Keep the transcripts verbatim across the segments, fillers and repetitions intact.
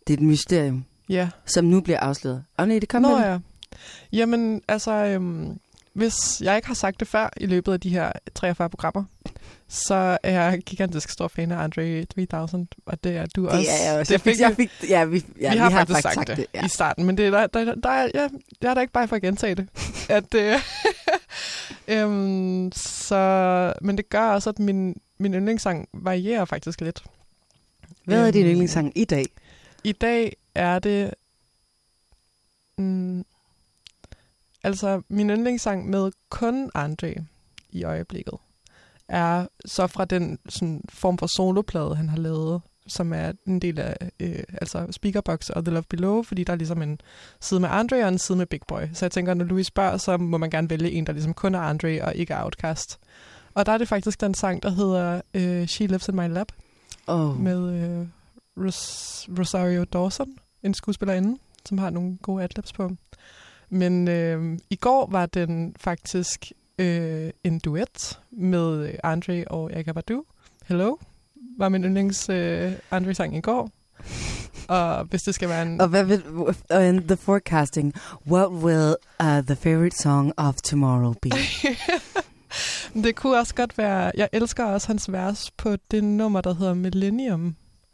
Det er et mysterium, ja. som nu bliver afsløret. Og nej, det kommer Nå ja. Jamen, altså, øhm, hvis jeg ikke har sagt det før i løbet af de her treogfyrre programmer, så er jeg gigantisk stor fan af Andre tre tusind, og det er du det også. Det er jeg også. Det fik, jeg fik, ja, vi, ja, vi, vi har, har faktisk sagt, sagt det, det ja. i starten, men det er, der, der, der er, ja, jeg er da ikke bare for at gentage det. at, øh, øhm, så, men det gør også, at min, min yndlingssang varierer faktisk lidt. Hvad er din yndlingssang i dag? I dag er det... Mm, altså, min yndlingssang med kun Andre i øjeblikket er så fra den sådan, form for soloplade, han har lavet, som er en del af øh, altså Speakerbox og The Love Below, fordi der er ligesom en side med Andre og en side med Big Boy. Så jeg tænker, når Louis spørger, så må man gerne vælge en, der ligesom kun er Andre og ikke er Outkast. Og der er det faktisk den sang, der hedder øh, She Lives in My Lap, oh. med øh, Ros- Rosario Dawson, en skuespillerinde, som har nogle gode adlibs på. Men øh, i går var den faktisk øh, en duet med Andre og Erykah Badu. Hello var min yndlings øh, Andre-sang i går. Og hvis det skal være en... Og hvad vil... Uh, in the forecasting, what will uh, the favorite song of tomorrow be? Det kunne også godt være... Jeg elsker også hans vers på det nummer, der hedder Millennium.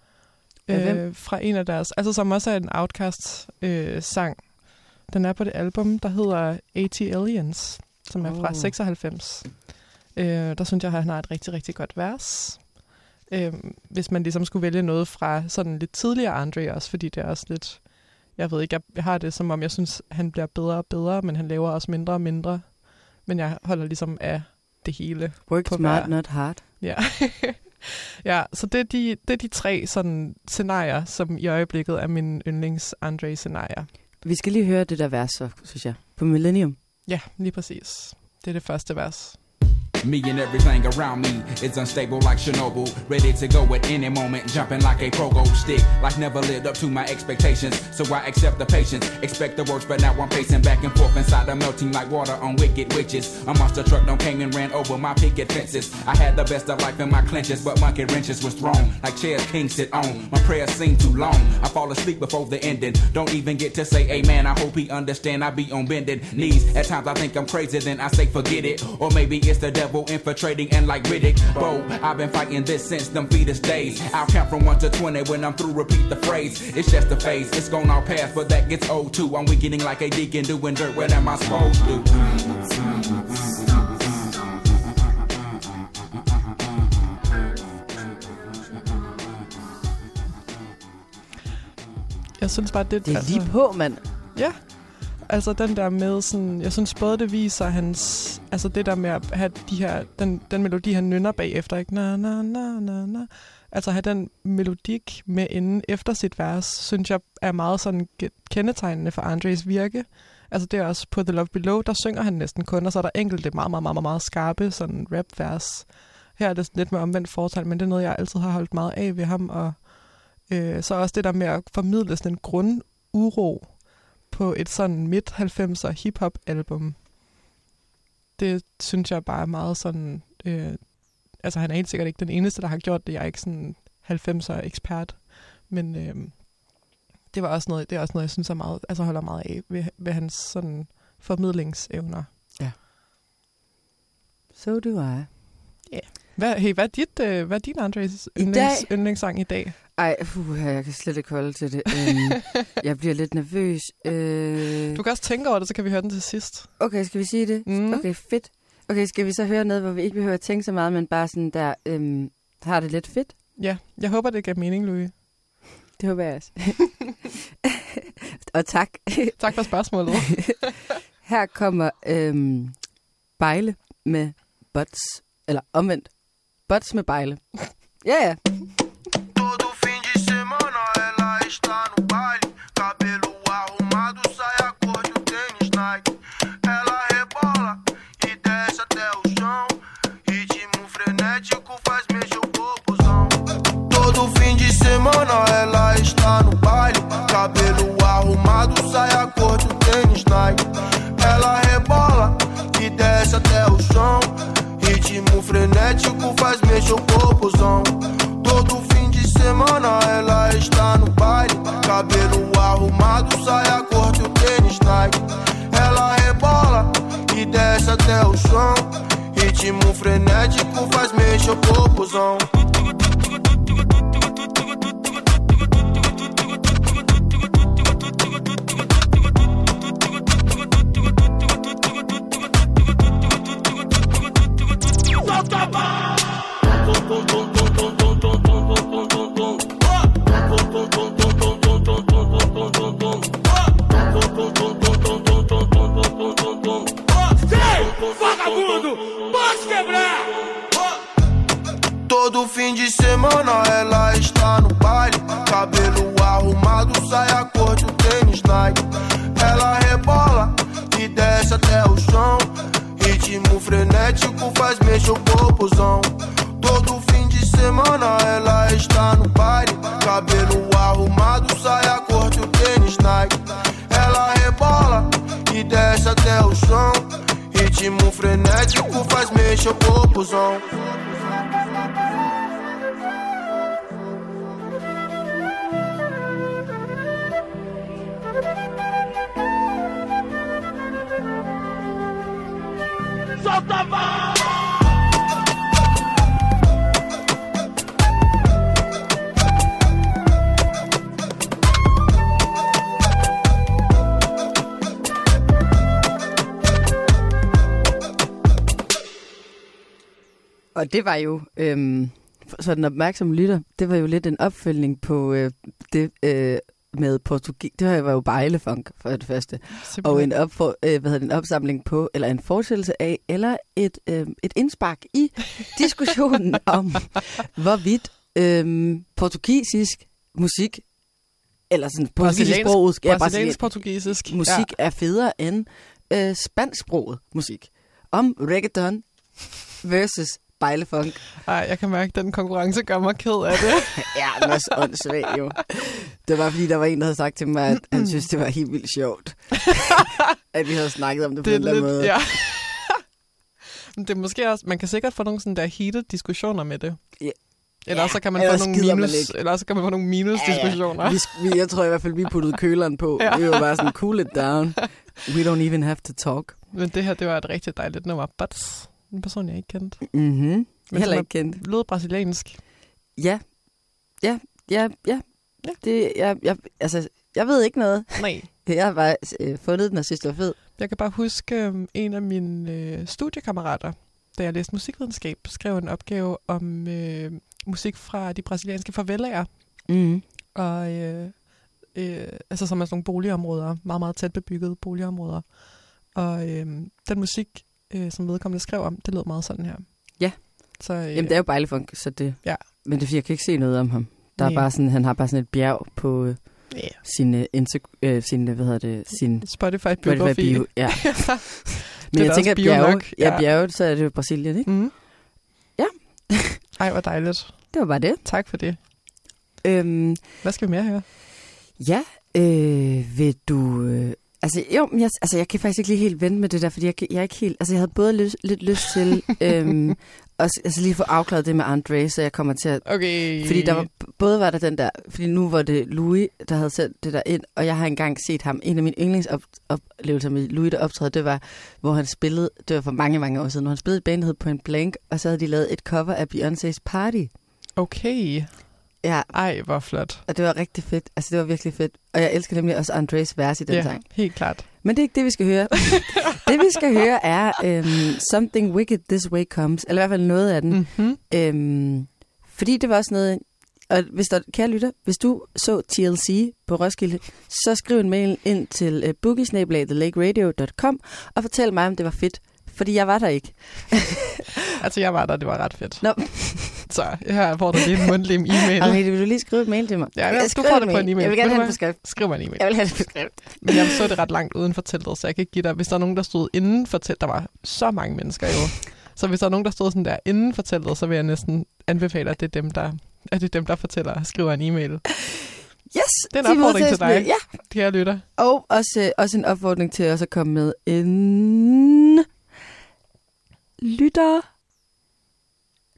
Øh, fra en af deres... Altså som også er en Outkast-sang. Øh, Den er på det album, der hedder eighty Aliens, som er fra oh. seksoghalvfems. Øh, der synes jeg, at han har et rigtig, rigtig godt vers. Øh, hvis man ligesom skulle vælge noget fra sådan lidt tidligere Andre også, fordi det er også lidt... Jeg ved ikke, jeg, jeg har det som om, jeg synes, han bliver bedre og bedre, men han laver også mindre og mindre. Men jeg holder ligesom af det hele. Work smart, hver. Not hard. Ja. Ja, så det er, de, det er de tre sådan scenarier, som i øjeblikket er mine yndlings Andre-scenarier. Vi skal lige høre det der vers, så, synes jeg, på Millennium. Ja, lige præcis. Det er det første vers. Me and everything around me is unstable like Chernobyl. Ready to go at any moment, jumping like a pogo stick. Like never lived up to my expectations, so I accept the patience. Expect the worst, but now I'm pacing back and forth inside. I'm melting like water on wicked witches. A monster truck done came and ran over my picket fences. I had the best of life in my clenches, but monkey wrenches was thrown like chairs kings sit on. My prayers seem too long. I fall asleep before the ending. Don't even get to say amen. I hope he understand. I be on bended knees. At times I think I'm crazy, then I say forget it. Or maybe it's the devil infiltrating and like Riddick Bowe, I've been fighting this since them fetus days. I'll count from one to twenty when I'm through, repeat the phrase. It's just a phase, it's gone all past, but that gets old too. I'm weakening like a deacon doing dirt, what am I supposed to do? Jeg synes bare, det, det er altså, lige på, mand. Ja. Altså den der med sådan, jeg synes både det viser hans, altså det der med at have de her, den, den melodi han nynner bagefter, ikke? Na, na, na, na, na. Altså have den melodik med inden efter sit vers, synes jeg er meget sådan kendetegnende for Andres virke. Altså det er også på The Love Below, der synger han næsten kun, og så er der enkelte meget, meget, meget, meget skarpe sådan rap-vers. Her er det lidt mere omvendt fortal, men det er noget, jeg altid har holdt meget af ved ham, og øh, så også det der med at formidle sådan en grunduro på et sådan midt-halvfemser hip-hop-album. Det synes jeg bare er meget sådan... Øh, altså, han er helt sikkert ikke den eneste, der har gjort det. Jeg er ikke sådan halvfemser-ekspert. Men øh, det var også noget, det er også noget, jeg synes er meget, altså holder meget af ved, ved hans sådan formidlingsevner. Ja. So do I. Ja. Yeah. Hvad, hey, hvad er, dit, øh, hvad er din Andres yndlings, yndlingssang i dag? Ej, uh, jeg kan slet ikke holde til det. Um, jeg bliver lidt nervøs. Uh... Du kan også tænke over det, så kan vi høre den til sidst. Okay, skal vi sige det? Mm. Okay, fedt. Okay, skal vi så høre noget, hvor vi ikke behøver at tænke så meget, men bare sådan der, um, har det lidt fedt? Ja, jeg håber, det gav mening, Louis. Det håber jeg også. Og tak. Tak for spørgsmålet. Her kommer um, Bejle med Butts, eller omvendt. Butts med Bejle. Ja, yeah, ja. Yeah. Ela está no baile, cabelo arrumado, saia cor de tênis Nike. Ela rebola e desce até o chão. Ritmo frenético faz mexer o corpozão. Todo fim de semana ela está no baile, cabelo arrumado, saia curta e o tênis Nike. Ela rebola e desce até o chão. Ritmo frenético faz mexer o popozão. Todo fim de semana ela está no baile. Cabelo arrumado, saia cor de um tênis Nike. Ela rebola e desce até o chão. Ritmo frenético faz mexer o popozão. Todo fim de semana ela está no baile. Cabelo arrumado, saia cor de um tênis Nike. Ela rebola e desce até o chão. Ritmo frenético faz mexer o popozão. Solta a voz! Og det var jo, øhm, så den opmærksomme lytter, det var jo lidt en opfølgning på øh, det øh, med portugis. Det var jo bejlefunk for det første. Simpelthen. Og en, opfor, øh, hvad hedder det, en opsamling på, eller en fortsættelse af, eller et, øh, et indspark i diskussionen om, hvorvidt øh, portugisisk musik, eller sådan portugisisk sprog, ja, brasiliansk portugisisk musik ja. er federe end øh, spansksproget musik. Om reggaeton versus bejlefunk. Ej, jeg kan mærke, at den konkurrence gør mig ked af det. Ja, den er så åndssvag jo. Det var fordi, der var en, der havde sagt til mig, at han synes, det var helt vildt sjovt. At vi havde snakket om det på det en eller anden måde. Ja. Men det er måske også, man kan sikkert få nogle sådan der heated diskussioner med det. Ja. Eller ja, så kan man få nogle minus, eller så kan man få nogle minus ja, diskussioner. Ja. Vi, jeg tror i hvert fald, vi puttede køleren på. Ja. Vi var bare sådan, cool it down. We don't even have to talk. Men det her, det var et rigtig dejligt nummer. But en person, jeg ikke kendte. Mhm. Heller ikke kendt. Lød brasiliansk. Ja. Ja, ja, ja. ja. Det, jeg, jeg, altså, jeg ved ikke noget. Nej. Jeg har bare øh, fundet den og synes, det var fed. Jeg kan bare huske, øh, en af mine øh, studiekammerater, da jeg læste musikvidenskab, skrev en opgave om øh, musik fra de brasilianske favelaer. Mhm. Og øh, øh, altså som er sådan nogle boligområder, meget, meget tæt bebyggede boligområder. Og øh, den musik, øh, som vedkommende skrev om, det lød meget sådan her. Ja. Så, øh, Jamen, det er jo bejlefunk, så det... Ja. Men det er fordi, jeg kan ikke se noget om ham. Der er bare sådan, han har bare sådan et bjerg på øh, yeah. sin, øh, integ- øh, sin, hvad hedder det, sin... Spotify-biografi. Spotify bio, ja. Men jeg tænker, at bjerge, ja, bjerget, så er det jo Brasilien, ikke? Mm. Ja. Ej, hvor dejligt. Det var bare det. Tak for det. Øhm, Hvad skal vi mere høre? Ja, øh, vil du... Øh, altså, jo, jeg, altså, jeg kan faktisk ikke lige helt vente med det der, fordi jeg, jeg er ikke helt... Altså, jeg havde både lyst, lidt lyst til øhm, at altså, lige få afklaret det med André, så jeg kommer til at... Okay. Fordi der var, både var der den der... Fordi nu var det Louis, der havde sendt det der ind, og jeg har engang set ham. En af mine yndlingsoplevelser med Louis, der optrædte, det var, hvor han spillede... Det var for mange, mange år siden, hvor han spillede et band, der hed Point Blank, og så havde de lavet et cover af Beyoncé's Party. Okay. Ja. Ej, hvor flot. Og det var rigtig fedt. Altså, det var virkelig fedt. Og jeg elsker nemlig også Andrés vers i den ja, sang. helt klart. Men det er ikke det, vi skal høre. Det, vi skal høre, er um, Something Wicked This Way Comes. Eller i hvert fald noget af den. Mm-hmm. Um, fordi det var også noget... Og hvis der, kære lytter, hvis du så T L C på Roskilde, så skriv en mail ind til uh, boogie snabel-a the lake radio dot com og fortæl mig, om det var fedt. Fordi jeg var der ikke. Altså, jeg var der, det var ret fedt. Nå. Så her får du lige en mundtlig e-mail. Okay, vil du lige skrive et mail til mig? Ja, jeg, du får det på en e-mail. Jeg vil gerne have det på skrift. Skriv mig en e-mail. Jeg vil have det på skrift. Men jeg så det ret langt uden for teltet, så jeg kan ikke give dig... Hvis der er nogen, der stod inden for teltet... Der var så mange mennesker jo. Så hvis der er nogen, der stod sådan der inden for teltet, så vil jeg næsten anbefale, at det er dem, der, at det er dem, der fortæller skriver en e-mail. Yes! Det er en opfordring til dig, ja. Kære lytter. Og også, også en opfordring til os at komme med en... lytter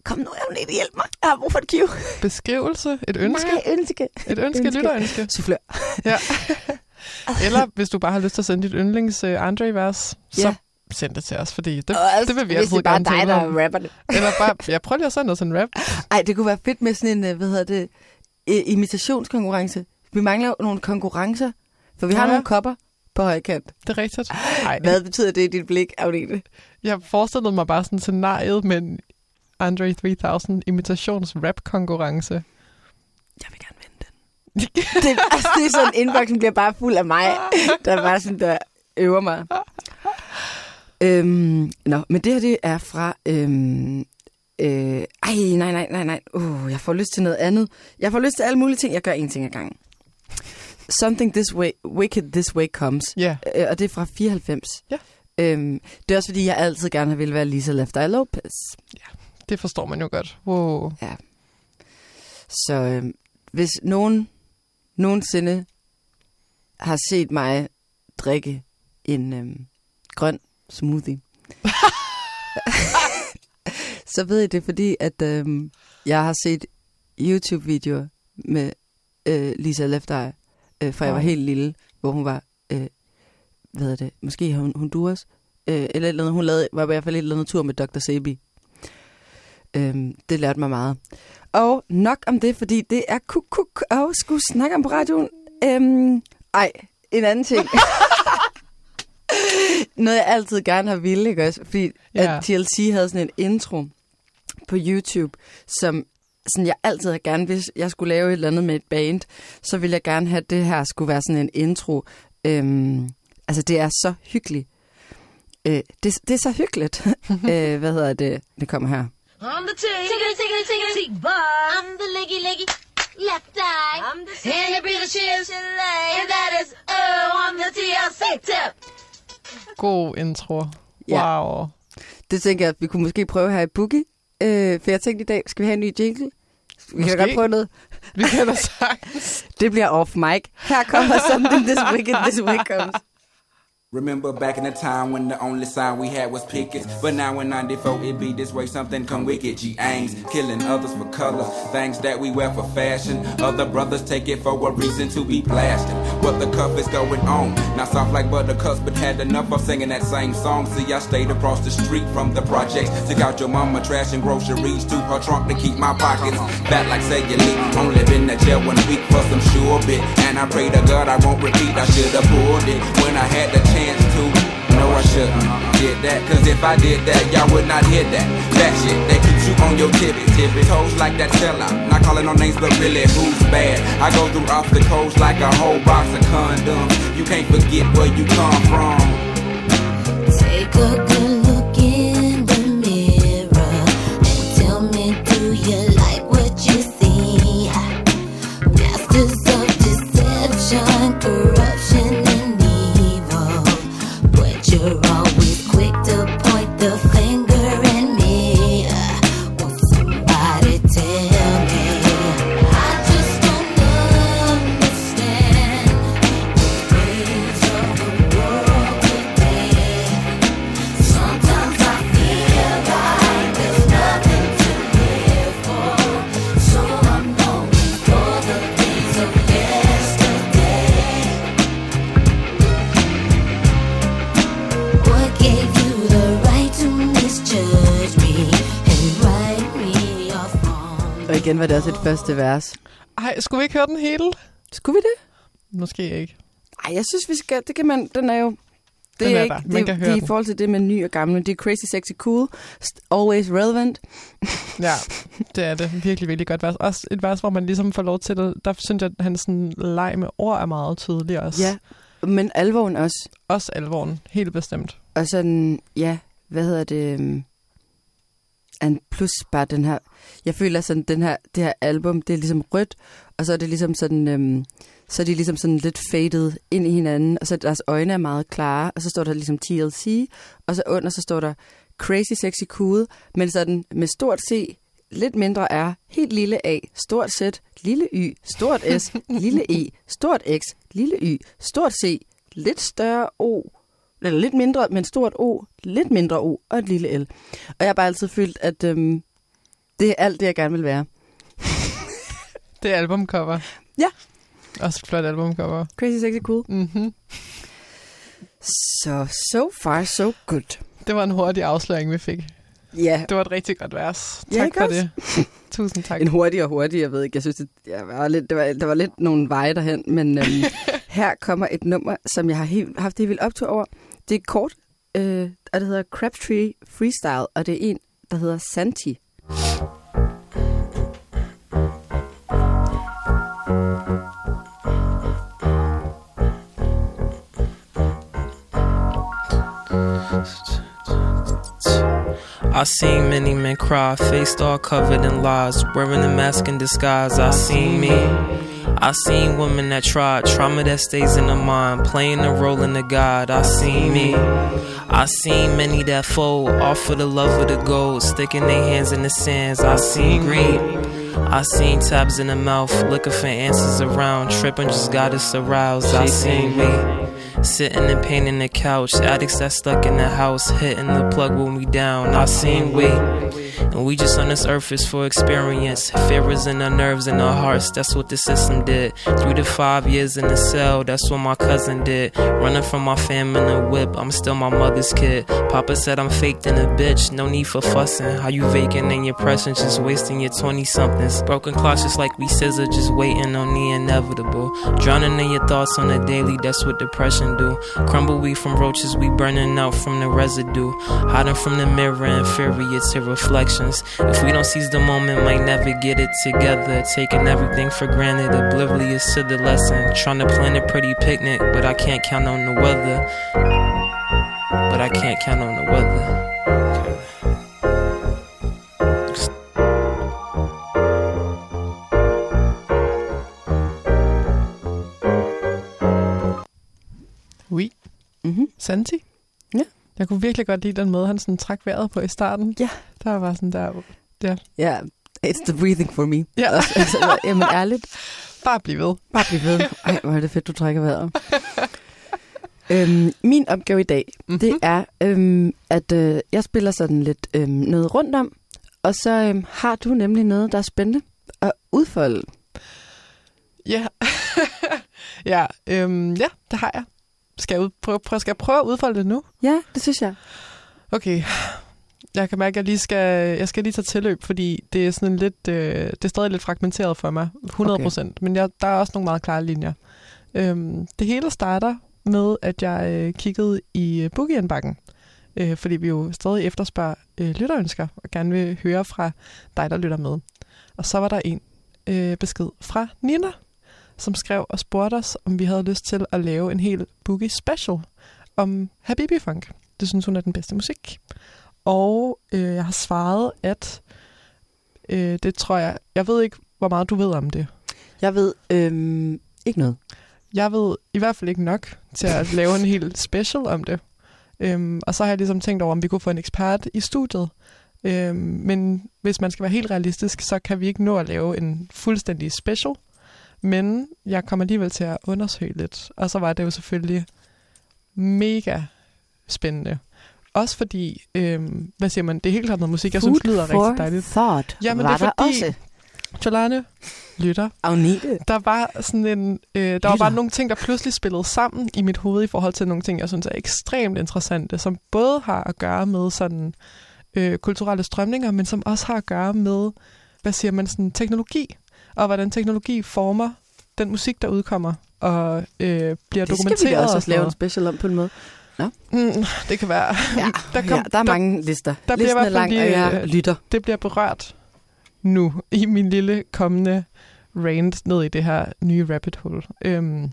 Kom nu, Agnete, hjælp mig. Jeg har brug for et kiv. Beskrivelse? Et ønske? Nej, ønske. Et ønske, ønske. lytterønske. Soufflør. Ja. Eller hvis du bare har lyst til at sende dit yndlings uh, Andre-vers, ja. så send det til os, fordi det, altså, det vil vi altid gerne tale om. Hvis det er bare dig, der rapper det. Eller bare, jeg prøver lige at sende noget sådan en rap. Ej, det kunne være fedt med sådan en, hvad hedder det, imitationskonkurrence. Vi mangler nogle konkurrencer, for vi har ja. nogle kopper på højkant. Det er rigtigt. Ej. Hvad betyder det i dit blik, Agnete? Jeg forestillede mig bare sådan scenariet med en Andre tre tusind imitations-rap-konkurrence. Jeg vil gerne vinde den. det, altså, det er sådan, inboxen bliver bare fuld af mig, der bare sådan, der øver mig. øhm, nå, men det her, det er fra... Øhm, øh, ej, nej, nej, nej, nej. Uh, jeg får lyst til noget andet. Jeg får lyst til alle mulige ting. Jeg gør en ting ad gangen. Something this way, wicked this way comes. Yeah. Øh, og det er fra fireoghalvfems. Ja. Øhm, det er også, fordi jeg altid gerne har ville være Lisa Left Eye Lopez. Ja, det forstår man jo godt. Wow. Ja. Så øhm, hvis nogen nogensinde har set mig drikke en øhm, grøn smoothie, så ved I det, fordi at øhm, jeg har set YouTube-videoer med øh, Lisa Left Eye, øh, fra jeg var helt lille, hvor hun var, øh, hvad hedder det, måske hun, Honduras, øh, eller, eller hun lavede, var i hvert fald et eller andet tur med doktor Sebi. Øhm, det lærte mig meget. Og nok om det, fordi det er kuk kuk og skulle snakke om på radioen. Øhm, ej, en anden ting. Noget jeg altid gerne har ville, ikke også? Fordi yeah. at T L C havde sådan en intro på YouTube, som sådan jeg altid har gerne, hvis jeg skulle lave et eller andet med et band, så ville jeg gerne have, at det her skulle være sådan en intro. Øhm, altså det er så hyggeligt. Øh, det, det er så hyggeligt. øh, hvad hedder det? Det kommer her. I'm the tiggity, tiggity, tiggity, tiggity, bar. I'm the leggy, leggy, left eye. I'm the Henny be the shiz, and that is, oh, I'm the T L C tip. God intro. Ja. Wow. Det tænker jeg, at vi kunne måske prøve her i Boogie. Øh, for jeg tænkte i dag, skal vi have en ny jingle? Vi måske. kan godt prøve noget. Vi kan da sagtens. Det bliver off mic. Her kommer Something This Wicked This Way Comes. Remember back in the time when the only sign we had was pickets. But now in ninety-four it be this way, something come wicked. G-Aings killing others for color, things that we wear for fashion. Other brothers take it for a reason to be blasting. What the cuff is going on? Not soft like buttercups, but had enough of singing that same song. See, I stayed across the street from the projects. Took out your mama trash and groceries to her trunk to keep my pockets fat like cellulite. Only been to jail one week for some sure bit, and I pray to God I won't repeat. I should have pulled it when I had the chance to. No, I shouldn't did that, cause if I did that, y'all would not hear that. That shit, that keeps you on your tippy tippy toes like that sellout. Not calling no names, but really, who's bad? I go through obstacles like a whole box of condoms. You can't forget where you come from. Take a good look in the mirror and tell me, do you like what you see? Masters of deception, corruption, and evil, but you're always quick to point the finger at me. Won't somebody tell me? I just don't understand the ways of the world today. Sometimes I feel like there's nothing to live for, so I'm longing for the days of yesterday. What gave you the right to misjudge me and write me off wrong? Og igen var det også et første vers. Ej, skulle vi ikke høre den hele? Skulle vi det? Måske ikke. Ej, jeg synes, vi skal. Det kan man. Den er jo. Det Den er er ikke. der. Man Det, kan det høre er i den. forhold til det med ny og gammel. Det er crazy, sexy, cool. st- Always relevant. Ja, det er det. Virkelig, virkelig godt vers. Også et vers, hvor man ligesom får lov til det. Der synes jeg, at hans sådan leg med ord er meget tydelig også. Ja, men alvoren også. Også alvoren. Helt bestemt. Og sådan, ja, hvad hedder det? øhm, En plus bare den her. Jeg føler sådan, den her, det her album, det er ligesom rødt, og så er det ligesom sådan, øhm, så er de ligesom sådan lidt faded ind i hinanden, og så deres øjne er meget klare, og så står der ligesom T L C, og så under, så står der Crazy Sexy Cool, men sådan med stort C, lidt mindre R, helt lille A, stort Z, lille Y, stort S, lille E, stort X, lille Y, stort C, lidt større O, eller lidt mindre, men stort O, lidt mindre O og et lille L. Og jeg har bare altid følt, at, øhm, Det er alt det, jeg gerne vil være. Det er albumcover. Ja. Også et flot albumcover. Crazy Sexy Cool. Mm-hmm. Så, so far, so good. Det var en hurtig afsløring, vi fik. Ja. Det var et rigtig godt vers. Ja, Tak ikke for også? det. Tusind tak. En hurtig og hurtig, jeg ved ikke. Jeg synes, det, jeg var lidt, det var, der var lidt nogle veje derhen, men øhm, her kommer et nummer, som jeg har helt, haft helt vildt optur over. Det er kort, øh, og det hedder Crabtree Freestyle, og det er en, der hedder Santi. I seen many men cry, faced all covered in lies, wearing a mask in disguise. I seen me. I seen women that tried, trauma that stays in the mind, playing a role in the God. I seen me. I seen many that fold, all for the love of the gold, sticking their hands in the sands. I seen greed. I seen tabs in the mouth, looking for answers around, tripping just got us aroused. I seen me. Sitting in pain in the couch, addicts that stuck in the house, hitting the plug when we down. I seen we, and we just on this earth is for experience. Fear is in our nerves and our hearts, that's what the system did. Three to five years in the cell, that's what my cousin did. Running from my fam in a whip, I'm still my mother's kid. Papa said I'm faked in a bitch, no need for fussing. How you vacant in your presence, just wasting your twenty-somethings. Broken clocks just like we scissor, just waiting on the inevitable. Drowning in your thoughts on a daily, that's what depression do. Crumble we from roaches, we burning out from the residue. Hiding from the mirror, inferior to reflections. If we don't seize the moment, might never get it together. Taking everything for granted, oblivious to the lesson. Trying to plan a pretty picnic, but I can't count on the weather. But I can't count on the weather. Oui. Mm-hmm. Santi? Ja. Jeg kunne virkelig godt lide den måde, han sådan trak vejret på i starten. Ja. Der var sådan der... Ja, Ja, it's the breathing for me. Ja. Også, altså, jamen ærligt, bare bliv ved. bare bliv ved. Ej, hvor er det fedt, du trækker vejret. øhm, min opgave i dag, Mm-hmm. det er, øhm, at øh, jeg spiller sådan lidt øhm, noget rundt om, og så øhm, har du nemlig noget, der er spændende at udfolde. Ja. ja, øhm, ja, det har jeg. Skal jeg, ud, prøve, prøve, skal jeg prøve at udfolde det nu? Ja, det synes jeg. Okay. Jeg kan mærke, at jeg lige skal, jeg skal lige tage tilløb, fordi det er sådan en lidt, øh, det er stadig lidt fragmenteret for mig, hundrede procent. Okay. Men jeg, der er også nogle meget klare linjer. Øhm, det hele starter med, at jeg øh, kiggede i øh, Boogieindbakken, øh, fordi vi jo stadig efterspørger øh, lytterønsker, og gerne vil høre fra dig, der lytter med. Og så var der en øh, besked fra Nina, som skrev og spurgte os, om vi havde lyst til at lave en hel Boogie special om Habibi Funk. Det synes hun er den bedste musik. Og øh, jeg har svaret, at øh, det tror jeg... Jeg ved ikke, hvor meget du ved om det. Jeg ved øhm, ikke noget. Jeg ved i hvert fald ikke nok til at lave en helt special om det. Øhm, og så har jeg ligesom tænkt over, om vi kunne få en ekspert i studiet. Øhm, men hvis man skal være helt realistisk, så kan vi ikke nå at lave en fuldstændig special. Men jeg kommer alligevel til at undersøge lidt. Og så var det jo selvfølgelig mega spændende. Også fordi, øhm, hvad siger man, det er helt klart noget musik, jeg synes lyder rigtig dejligt. Thought Jamen, var det er der fordi, også. Jolane, lytter. Agnete. Der var sådan en, øh, der var bare nogle ting, der pludselig spillede sammen i mit hoved i forhold til nogle ting, jeg synes er ekstremt interessante, som både har at gøre med sådan øh, kulturelle strømninger, men som også har at gøre med, hvad siger man, sådan teknologi, og hvordan teknologi former den musik, der udkommer og øh, bliver Det dokumenteret. skal vi da også, og også sådan lave en noget. special om på en måde. Mm, det kan være. Ja, der, kom, ja, der er mange lister. der bliver Listen i er hvert fald lang, lige, og jeg øh, lytter. Det bliver berørt nu i min lille kommende rant ned i det her nye rabbit hole. Øhm,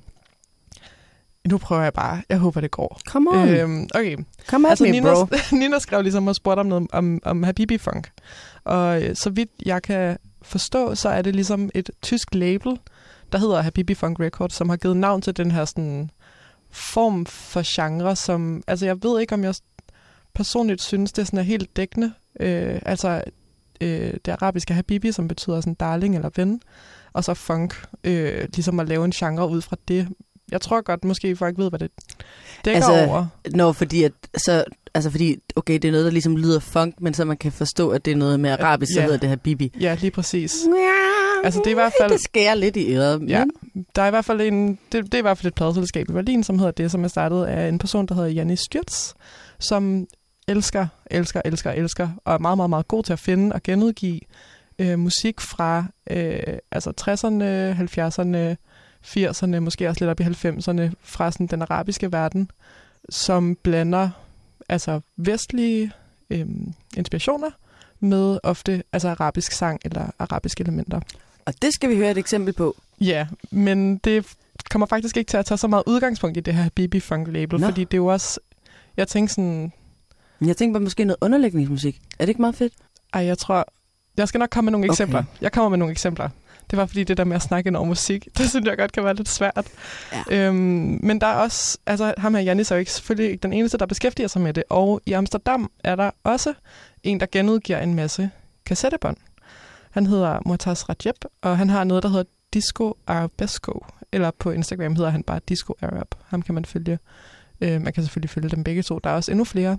nu prøver jeg bare. Jeg håber, det går. Come on. Øhm, okay. Come at Altså, me, Nina, bro. Nina skrev ligesom og spurgte om noget om, om Habibi Funk. Og øh, så vidt jeg kan forstå, så er det ligesom et tysk label, der hedder Habibi Funk Records, som har givet navn til den her sådan form for genre, som... Altså, jeg ved ikke, om jeg personligt synes, det sådan er helt dækkende. Øh, altså, øh, det arabiske Habibi, som betyder sådan darling eller ven, og så funk, øh, ligesom at lave en genre ud fra det. Jeg tror godt, måske folk ved, hvad det dækker Altså, over. Nå, fordi at, så Altså fordi, okay, det er noget, der ligesom lyder funk, men så man kan forstå, at det er noget med arabisk, ja. Så hedder det her Bibi. Ja, lige præcis. Ja, altså det er i hvert fald... Det skærer lidt i øret. Men... Ja, der er i hvert fald en... Det, det er i hvert fald et pladeselskab i Berlin, som hedder det, som er startet af en person, der hedder Janis Stürz, som elsker, elsker, elsker, elsker, og er meget, meget, meget god til at finde og genudgive øh, musik fra øh, altså tresserne, halvfjerdserne, firserne, måske også lidt op i halvfemserne, fra sådan den arabiske verden, som blander altså vestlige øh, inspirationer med ofte altså arabisk sang eller arabiske elementer. Og det skal vi høre et eksempel på. Ja, men det kommer faktisk ikke til at tage så meget udgangspunkt i det her Bibi Funk label, Nå. Fordi det er jo også, jeg tænker sådan... Jeg tænker på måske noget underlægningsmusik. Er det ikke meget fedt? Ej, jeg tror... Jeg skal nok komme med nogle okay. eksempler. Jeg kommer med nogle eksempler. Det var fordi det der med at snakke ind over musik, det synes jeg godt kan være lidt svært. Ja. Øhm, men der er også, altså ham her Janis er jo ikke, selvfølgelig ikke den eneste, der beskæftiger sig med det. Og i Amsterdam er der også en, der genudgiver en masse kassettebånd. Han hedder Muataz Rajeb, og han har noget, der hedder Disco Arabesco. Eller på Instagram hedder han bare Disco Arab. Ham kan man følge. Øh, man kan selvfølgelig følge dem begge to. Der er også endnu flere.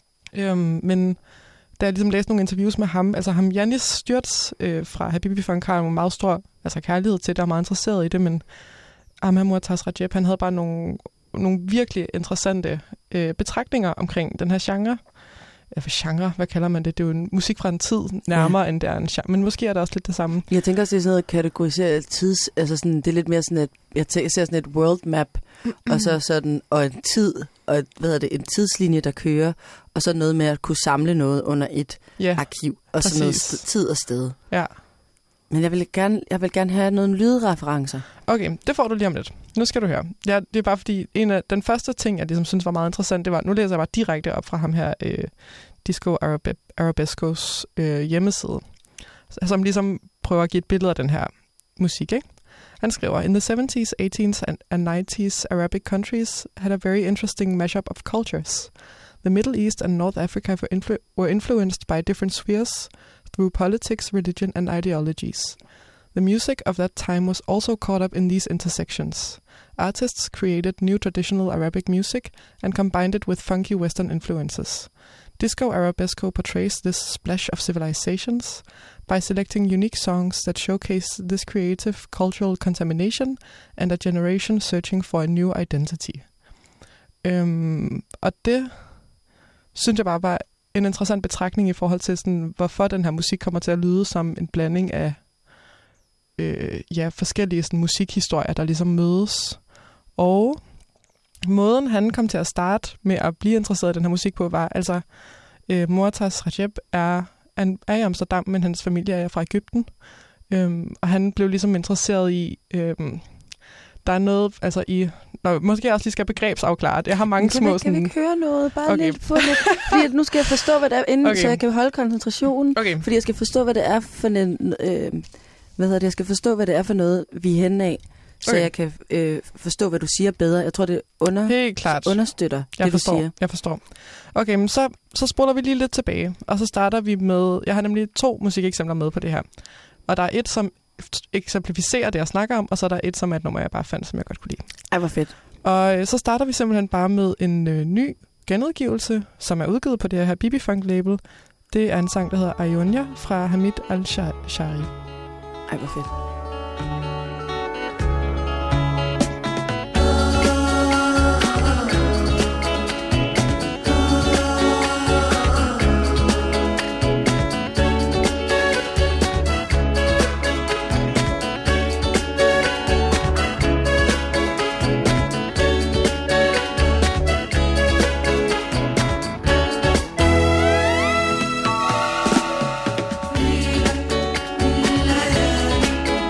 Øhm, men... Da jeg ligesom læste nogle interviews med ham, altså ham Janis Stürz øh, fra Habibi Funk har en meget stor altså kærlighed til det, og er meget interesseret i det, men Ahmed Muataz Rajeb, han havde bare nogle, nogle virkelig interessante øh, betragtninger omkring den her genre. Ja, for genre, hvad kalder man det? Det er jo en musik fra en tid nærmere, ja. End det er en genre, men måske er det også lidt det samme. Jeg tænker også, det er sådan noget kategoriseret tids, altså sådan, det er lidt mere sådan et, jeg ser sådan et world map, mm-hmm. og så sådan, og en tid, og et, hvad hedder det, en tidslinje, der kører, og så noget med at kunne samle noget under et ja, arkiv, og så noget st- tid og sted. Ja. Men jeg vil gerne, jeg vil gerne have nogle lydreferencer. Okay, det får du lige om lidt. Nu skal du høre. Ja, det er bare fordi, en af den første ting, jeg ligesom synes var meget interessant, det var, nu læser jeg bare direkte op fra ham her, øh, Disco Arabe- Arabescos øh, hjemmeside, som ligesom prøver at give et billede af den her musik, ikke? Han skriver, in the seventies, eighteens and nineties, Arabic countries had a very interesting mashup of cultures. The Middle East and North Africa were, influ- were influenced by different spheres through politics, religion, and ideologies. The music of that time was also caught up in these intersections. Artists created new traditional Arabic music and combined it with funky Western influences. Disco Arabesco portrays this splash of civilizations by selecting unique songs that showcase this creative cultural contamination and a generation searching for a new identity. Øhm, og det synes jeg bare var en interessant betragtning i forhold til, sådan, hvorfor den her musik kommer til at lyde som en blanding af øh, ja, forskellige sådan, musikhistorier, der ligesom mødes. Og måden, han kom til at starte med at blive interesseret i den her musik på, var altså, øh, Muataz Rajeb er, han er i Amsterdam, men hans familie er fra Egypten. Øhm, og han blev ligesom interesseret i, øhm, der er noget, altså i, nå, måske jeg også lige skal begrebsafklare det. Jeg har mange kan små vi, sådan... Kan vi ikke høre noget? Bare okay. lidt, få lidt. Fordi nu skal jeg forstå, hvad det er, inden okay. så jeg kan holde koncentrationen. Okay. Fordi jeg skal forstå, hvad det er for en, øh, hvad hedder det, jeg skal forstå, hvad det er for noget, vi er henne af. Så okay. jeg kan øh, forstå, hvad du siger bedre. Jeg tror, det under, helt klart. understøtter jeg det, forstår, du siger. Jeg forstår. Okay, men så, så spoler vi lige lidt tilbage. Og så starter vi med... Jeg har nemlig to musikeksempler med på det her. Og der er et, som eksemplificerer det, jeg snakker om, og så er der et, som er et nummer, jeg bare fandt, som jeg godt kunne lide. Ej, hvor fedt. Og øh, så starter vi simpelthen bare med en øh, ny genudgivelse, som er udgivet på det her Bibi Funk label. Det er en sang, der hedder Ayunya fra Hamid Al-Shari. Ej, hvor fedt. Freedom,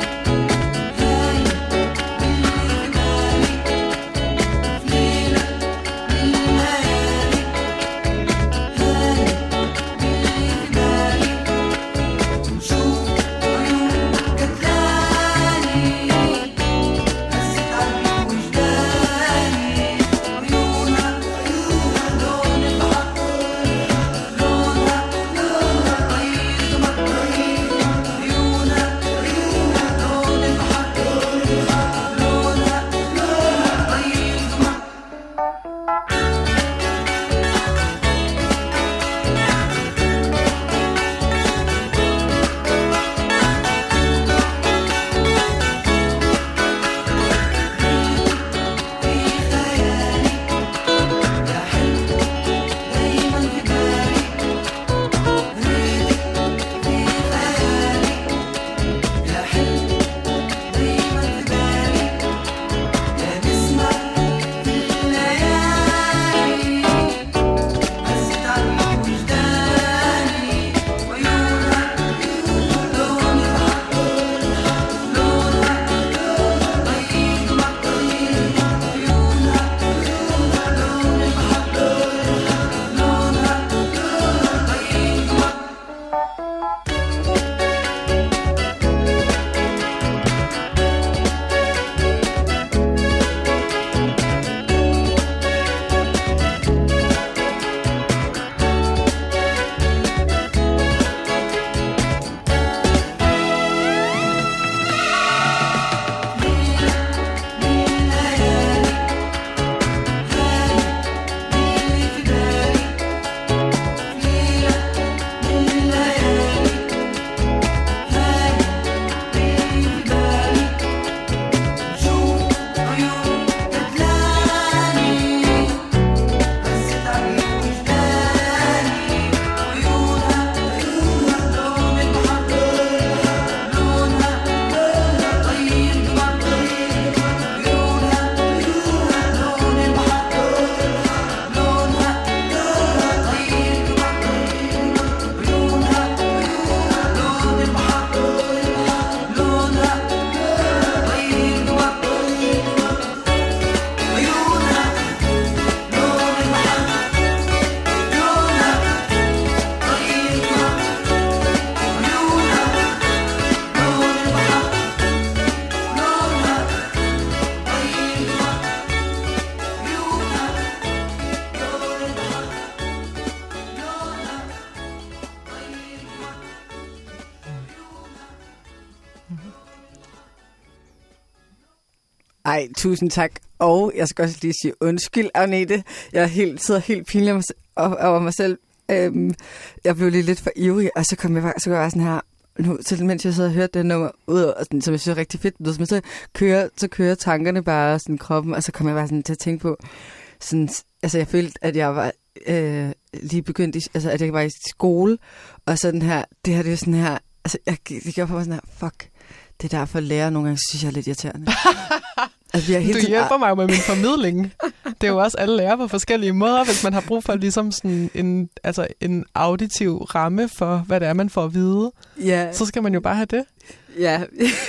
Ej, tusind tak. Og jeg skal også lige sige undskyld, Agnete. Jeg er helt, sidder helt pinlig over, over mig selv. Øhm, jeg blev lige lidt for ivrig, og så kom jeg, så var jeg sådan her, nu, så mens jeg så havde hørt det nummer ud, og sådan, som jeg synes er rigtig fedt, så, så, kører, så kører tankerne bare sådan kroppen, og så kom jeg bare sådan til at tænke på, sådan, altså jeg følte, at jeg var øh, lige begyndt, i, altså at jeg var i skole, og sådan her, det her, det er sådan her, altså jeg, det gjorde for mig sådan her, fuck, det er derfor lærer nogle gange, synes jeg er lidt irriterende. Altså, jeg du hjælper mig jo med min formidling. Det er jo også alle lærer på forskellige måder, hvis man har brug for ligesom sådan en, altså en auditiv ramme for, hvad det er, man får at vide. Ja. Så skal man jo bare have det. Ja.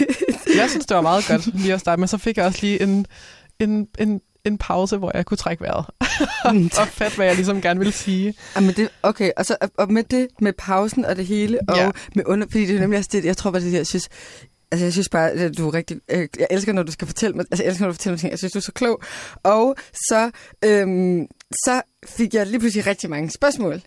Jeg synes, det var meget godt lige at starte, men så fik jeg også lige en, en, en, en pause, hvor jeg kunne trække vejret. og fatte, hvad jeg ligesom gerne ville sige. Ja, men det, okay, og, så, og med det, med pausen og det hele, og ja. med under, fordi det er nemlig også det, jeg tror bare, det jeg synes, altså jeg synes bare, at du er rigtig, øh, jeg elsker, når du skal fortælle mig, altså jeg elsker, når du fortæller mig ting, jeg synes, du er så klog. Og så, øhm, så fik jeg lige pludselig rigtig mange spørgsmål.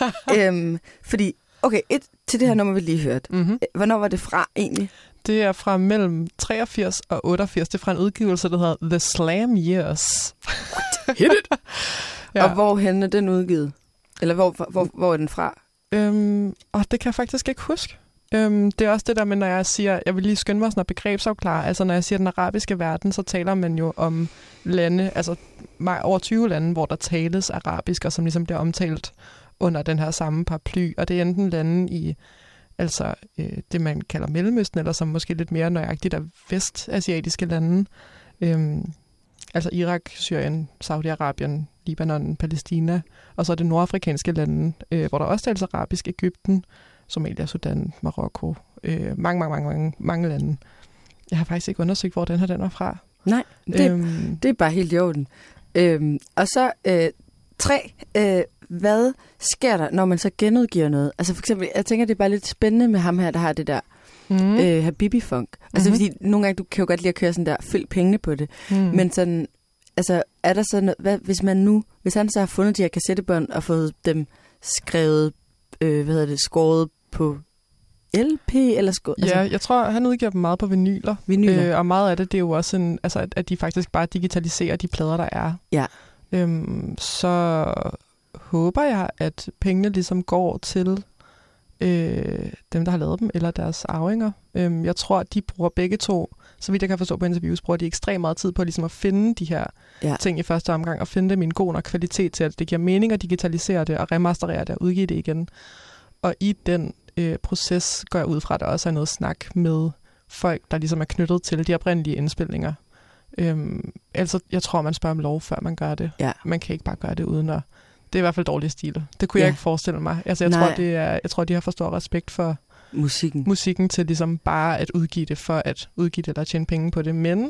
øhm, fordi, okay, et til det her nummer, vi lige hørte. Mm-hmm. Hvornår var det fra egentlig? Det er fra mellem treogfirs og otteogfirs. Det er fra en udgivelse, der hedder The Slam Years. Hit it! Ja. Og hvorhen er den udgivet? Eller hvor, hvor, hvor er den fra? Øhm, og det kan jeg faktisk ikke huske. Øhm, det er også det der med, når jeg siger, jeg vil lige skynde mig sådan at begrebsafklare, altså når jeg siger den arabiske verden, så taler man jo om lande, altså over tyve lande, hvor der tales arabisk, og som ligesom bliver omtalt under den her samme paraply, og det er enten lande i altså øh, det, man kalder Mellemøsten, eller som måske lidt mere nøjagtigt er vestasiatiske lande, øhm, altså Irak, Syrien, Saudi-Arabien, Libanon, Palæstina, og så er det nordafrikanske lande, øh, hvor der også tales arabisk, Egypten, Somalia, Sudan, Marokko, øh, mange, mange, mange, mange, mange lande. Jeg har faktisk ikke undersøgt, hvor den her den var fra. Nej, det, øhm, det er bare helt i orden. Øhm, og så øh, tre, øh, hvad sker der, når man så genudgiver noget? Altså for eksempel, jeg tænker, det er bare lidt spændende med ham her, der har det der mm. øh, Habibi-funk. Altså mm-hmm. fordi nogle gange, du kan jo godt lide at køre sådan der, følg pengene på det. Mm. Men sådan, altså er der sådan noget, hvad, hvis man nu, hvis han så har fundet de her kassettebånd og fået dem skrevet, øh, hvad hedder det, skåret på L P eller skåret? Altså, ja, jeg tror, han udgiver dem meget på vinyler. Vinyler. Øh, og meget af det, det er jo også en, altså, at, at de faktisk bare digitaliserer de plader, der er. Ja. Øhm, så håber jeg, at pengene ligesom går til øh, dem, der har lavet dem, eller deres arvinger. Øhm, jeg tror, at de bruger begge to, så vidt jeg kan forstå på interviews, bruger de ekstremt meget tid på ligesom at finde de her ja. ting i første omgang, og finde dem i en god nok kvalitet til, at det giver mening at digitalisere det, og remasterere det, og udgive det igen. Og i den øh, proces går jeg ud fra, at der også er noget snak med folk, der ligesom er knyttet til de oprindelige indspilninger. Øhm, altså, jeg tror, man spørger om lov, før man gør det. Ja. Man kan ikke bare gøre det uden at... Det er i hvert fald dårlig stil. Det kunne ja. jeg ikke forestille mig. Altså, jeg tror, det er, jeg tror, de har for stor respekt for musikken. musikken til ligesom bare at udgive det, for at udgive det eller tjene penge på det. Men,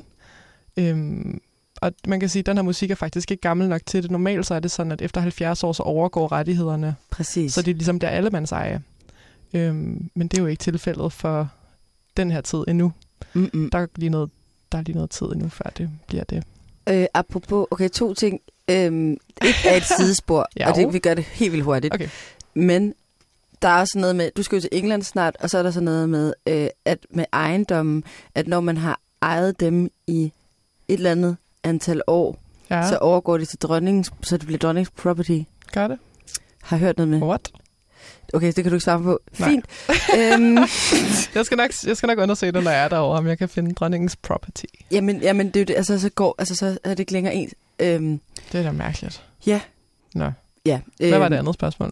øhm, og man kan sige, at den her musik er faktisk ikke gammel nok til det. Normalt så er det sådan, at efter halvfjerds år, så overgår rettighederne. Præcis. Så det er ligesom der allemands eje. Øhm, men det er jo ikke tilfældet for den her tid endnu. Mm-mm. Der er lige noget Der er lige noget tid endnu, før det bliver det. Øh, apropos, okay, to ting. Øhm, et er et sidespor, ja, og det, vi gør det helt vildt hurtigt. Okay. Men der er også noget med, du skal jo til England snart, og så er der så noget med, øh, at med ejendommen, at når man har ejet dem i et eller andet antal år, ja. så overgår det til dronningens, så det bliver dronningens property. Gør det? Har hørt noget med? What? Okay, det kan du ikke svare på. Fint. øhm. jeg, skal nok, jeg skal nok undersøge det, når jeg er derovre, om jeg kan finde dronningens property. Jamen, jamen det er jo det. Altså, så går, altså, så er det ikke længere ens. Øhm. Det er da mærkeligt. Ja. Nå. Ja. Hvad øhm. var det andet spørgsmål?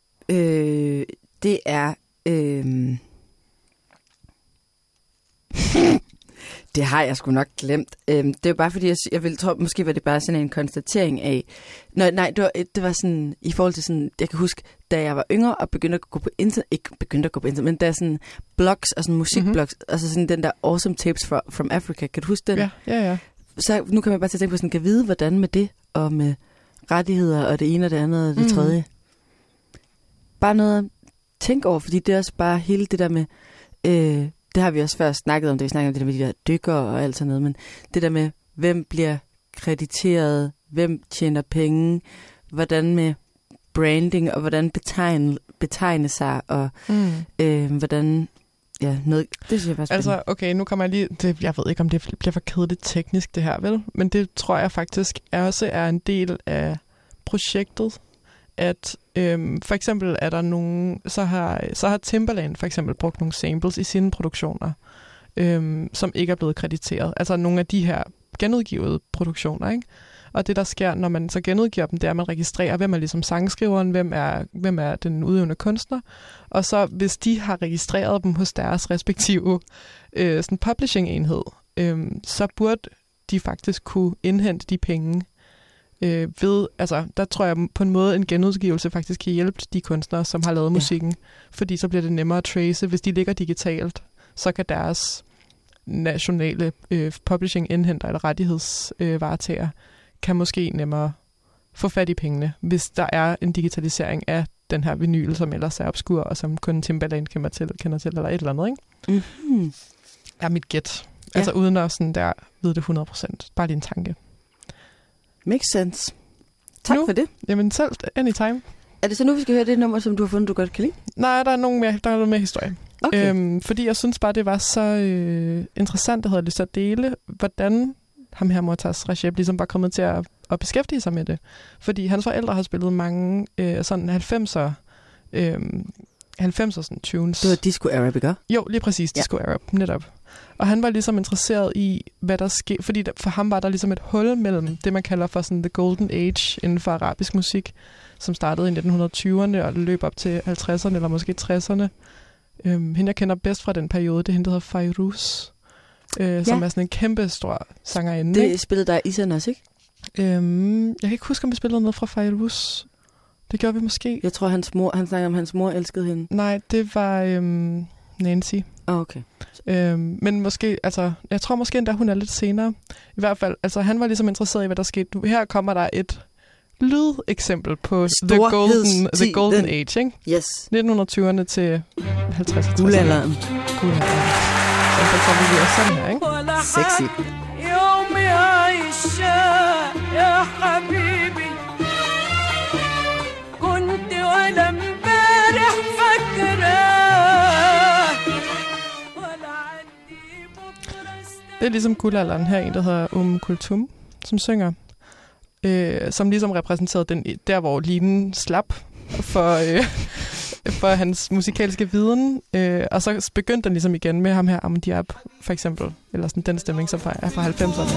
Øh, det er... Øh. Det har jeg sgu nok glemt. Øhm, det er jo bare fordi, jeg, jeg vil tro, måske var det bare sådan en konstatering af... Nå, nej, det var, det var sådan, i forhold til sådan, jeg kan huske, da jeg var yngre og begyndte at gå på internet, ikke begyndte at gå på internet, men der er sådan blogs og sådan musikblogs, mm-hmm. altså sådan den der Awesome Tapes from, from Africa, kan du huske den? Ja, ja, ja. Så nu kan man bare tænke på sådan, kan vide, hvordan med det, og med rettigheder, og det ene og det andet og det mm. tredje. Bare noget at tænke over, fordi det er også bare hele det der med... Øh, det har vi også før snakket om, det vi snakkede om det der med de der dykkere og alt sådan noget, men det der med, hvem bliver krediteret, hvem tjener penge, hvordan med branding, og hvordan betegne, betegne sig, og mm. øh, hvordan ja, noget, det synes jeg faktisk. Altså, okay, nu kommer jeg lige... Det, jeg ved ikke, om det bliver for kedeligt teknisk, det her, vel? Men det tror jeg faktisk også er en del af projektet, at øhm, for eksempel er der nogen... Så har, så har Timbaland for eksempel brugt nogle samples i sine produktioner, øhm, som ikke er blevet krediteret. Altså nogle af de her genudgivede produktioner, ikke? Og det, der sker, når man så genudgiver dem, det er, at man registrerer, hvem er ligesom sangskriveren, hvem er, hvem er den udøvende kunstner. Og så, hvis de har registreret dem hos deres respektive øh, sådan publishing-enhed, øh, så burde de faktisk kunne indhente de penge øh, ved... Altså, der tror jeg på en måde, en genudgivelse faktisk kan hjælpe de kunstnere, som har lavet musikken. Ja. Fordi så bliver det nemmere at trace. Hvis de ligger digitalt, så kan deres nationale øh, publishing-indhenter eller rettighedsvaretager øh, kan måske nemmere få fat i pengene, hvis der er en digitalisering af den her vinyl, som ellers er obskur, og som kun Timbaland kender til, kender til eller et eller andet, ikke? Mm-hmm. Er mit gæt. Ja. Altså uden at sådan der vide det hundrede procent. Bare lige en tanke. Makes sense. Tak nu, for det. Jamen selv, anytime. Er det så nu, vi skal høre det nummer, som du har fundet, du godt kan lide? Nej, der er, nogen mere, der er noget mere historie. Okay. Øhm, fordi jeg synes bare, det var så øh, interessant, at jeg havde lyst til at dele, hvordan ham her Mortaz Rajeb ligesom var kommet til at, at beskæftige sig med det. Fordi hans forældre har spillet mange øh, sådan halvfemser, øh, halvfemser sådan tunes. Det var Disco Arab, ikke? Jo, lige præcis, Disco ja. Arab, netop. Og han var ligesom interesseret i, hvad der skete, fordi der, for ham var der ligesom et hul mellem det, man kalder for sådan the golden age inden for arabisk musik, som startede i nitten tyverne og løb op til halvtredserne eller måske tresserne. Øhm, hende, jeg kender bedst fra den periode, det er hende, der hedder Fairuz. Øh, ja. Som er sådan en kæmpe stor sangerinde. Det ikke? spillede der i Isen også, ikke? Øhm, jeg kan ikke huske, om vi spillede noget fra Fairuz. Det gjorde vi måske. Jeg tror, hans mor, han snakker om, hans mor elskede hende. Nej, det var øhm, Nancy. Oh, okay. Øhm, men måske, altså, jeg tror måske endda, hun er lidt senere. I hvert fald, altså, han var ligesom interesseret i, hvad der skete. Her kommer der et lydeksempel på the golden, the golden age, ikke? Yes. nitten tyverne til halvtredserne. Guldalderen. Guldalderen. Så for eksempel vi er sådan her, ikke? Sexy. Det er ligesom guldalderen her, en der hedder Um Kulthum, som synger, øh, som ligesom repræsenterede den, der, hvor linen slap for, øh, for hans musikalske viden. Øh, og så begyndte den ligesom igen med ham her, Ahmed Diab, for eksempel. Eller sådan den stemning, som er fra halvfemserne.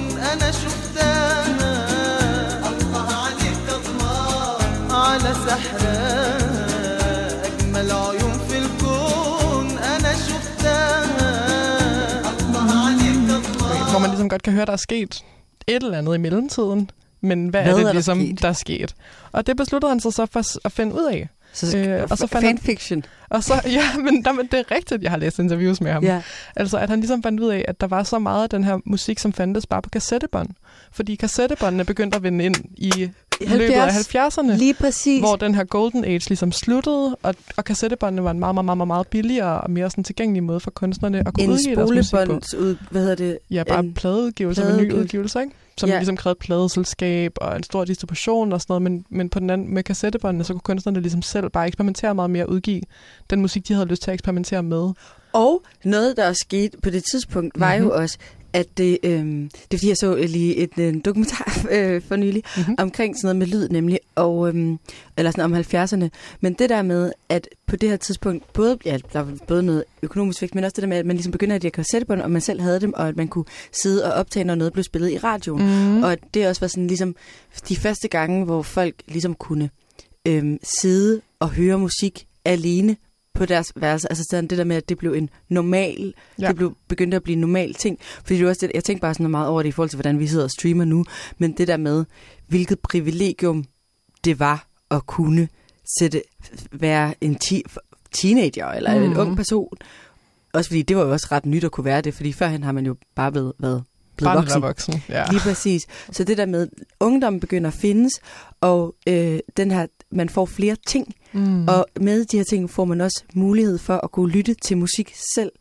Hvor man ligesom godt kan høre, der er sket et eller andet i mellemtiden. Men hvad, hvad er det er ligesom, der, der er sket? Og det besluttede han sig så for at finde ud af. Så øh, og så fanfiction. Og så, ja, men, der, men det er rigtigt, jeg har læst interviews med ham. Ja. Altså, at han ligesom fandt ud af, at der var så meget af den her musik, som fandtes bare på kassettebånd. Fordi kassettebåndene begyndte at vinde ind i løbet af halvfjerdserne. Lige præcis. Hvor den her golden age ligesom sluttede, og, og kassettebåndene var en meget, meget, meget, meget billigere og mere sådan tilgængelig måde for kunstnerne at kunne en udgive deres musik på. Ud, hvad hedder det? Ja, bare en pladeudgivelser, vinyludgivelser, ikke? Som ja. ligesom krævede pladeselskab og en stor distribution og sådan noget, men, men på den anden, med kassettebåndene, så kunne kunstnerne ligesom selv bare eksperimentere meget mere, udgive den musik, de havde lyst til at eksperimentere med. Og noget, der er sket på det tidspunkt, var mm-hmm. jo også, at det, øh, det er fordi, jeg så lige et en dokumentar øh, for nylig mm-hmm. omkring sådan noget med lyd nemlig, og, øh, eller sådan om halvfjerdserne. Men det der med, at på det her tidspunkt, både, ja, der var både noget økonomisk vægt, men også det der med, at man ligesom begynder at de her kassettebånd, og man selv havde dem, og at man kunne sidde og optage, når noget blev spillet i radioen. Mm-hmm. Og det også var sådan ligesom de første gange, hvor folk ligesom kunne øh, sidde og høre musik alene på deres værelse. Altså sådan det der med, at det blev en normal, ja. det blev begyndte at blive en normal ting. Fordi det var også det, jeg tænkte bare sådan meget over det i forhold til, hvordan vi sidder og streamer nu. Men det der med, hvilket privilegium det var at kunne sætte, være en ti- teenager eller mm. en ung person. Også fordi det var jo også ret nyt at kunne være det, fordi førhen har man jo bare blevet, været blevet voksen. voksen. Ja. Lige præcis. Så det der med, ungdommen begynder at findes, og øh, den her, man får flere ting, mm. og med de her ting får man også mulighed for at kunne lytte til musik selv,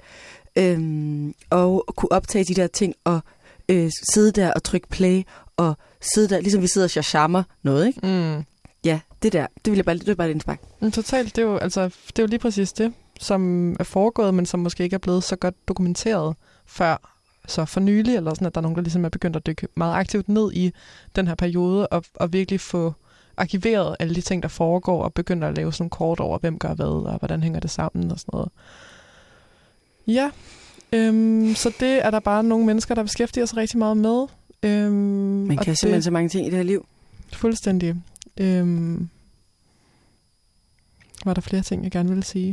øhm, og kunne optage de der ting, og øh, sidde der og trykke play, og sidde der, ligesom vi sidder og shashammer noget, ikke? Mm. Ja, det der, det vil jeg bare, det vil bare lidt indspark. Men totalt, det er jo, altså, det er jo lige præcis det. som er foregået, men som måske ikke er blevet så godt dokumenteret før så for nylig, eller sådan, at der er nogen, der ligesom er begyndt at dykke meget aktivt ned i den her periode, og, og virkelig få arkiveret alle de ting, der foregår, og begynder at lave sådan kort over, hvem gør hvad, og hvordan hænger det sammen, og sådan noget. Ja, øhm, så det er der bare nogle mennesker, der beskæftiger sig rigtig meget med. Øhm, Man kan simpelthen det, så mange ting i det her liv. Fuldstændig. Øhm, var der flere ting, jeg gerne ville sige?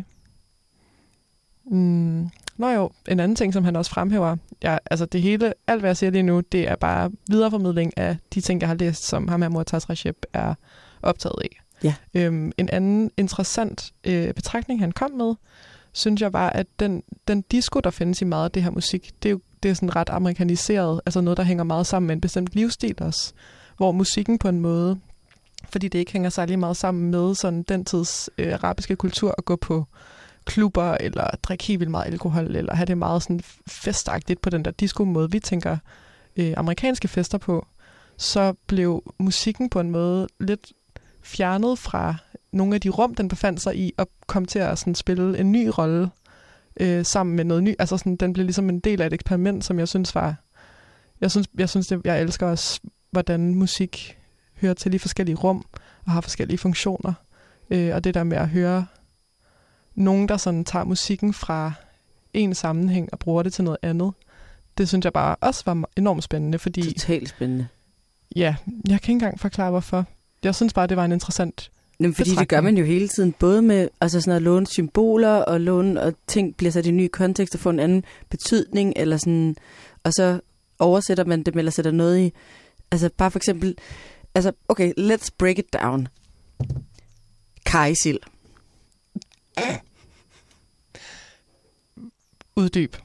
Mm. Nå jo, en anden ting, som han også fremhæver, ja, altså det hele, alt hvad jeg siger lige nu, det er bare videreformidling af de ting, jeg har læst, som ham her Mortaz Rajeb er optaget af. Ja. Øhm, en anden interessant øh, betragtning, han kom med, synes jeg var, at den, den disco, der findes i meget af det her musik, det er jo det er sådan ret amerikaniseret, altså noget, der hænger meget sammen med en bestemt livsstil også, hvor musikken på en måde, fordi det ikke hænger særlig meget sammen med sådan den tids øh, arabiske kultur at gå på klubber, eller drikke helt vildt meget alkohol, eller have det meget sådan festagtigt på den der disco-måde, vi tænker øh, amerikanske fester på, så blev musikken på en måde lidt fjernet fra nogle af de rum, den befandt sig i, og kom til at sådan spille en ny rolle øh, sammen med noget nyt. Altså sådan, den blev ligesom en del af et eksperiment, som jeg synes var... Jeg synes, jeg, synes det, jeg elsker også, hvordan musik hører til i forskellige rum, og har forskellige funktioner. Øh, og det der med at høre nogen, der sådan tager musikken fra en sammenhæng og bruger det til noget andet, det synes jeg bare også var enormt spændende, fordi... Totalt spændende. Ja, jeg kan ikke engang forklare, hvorfor. Jeg synes bare, det var en interessant... Jamen, fordi det gør man jo hele tiden, både med altså sådan at låne symboler, og låne, og ting bliver sat i en ny kontekst, og få en anden betydning, eller sådan, og så oversætter man det, eller sætter noget i... Altså bare for eksempel... Altså, okay, let's break it down. Kajsild. Uddyb.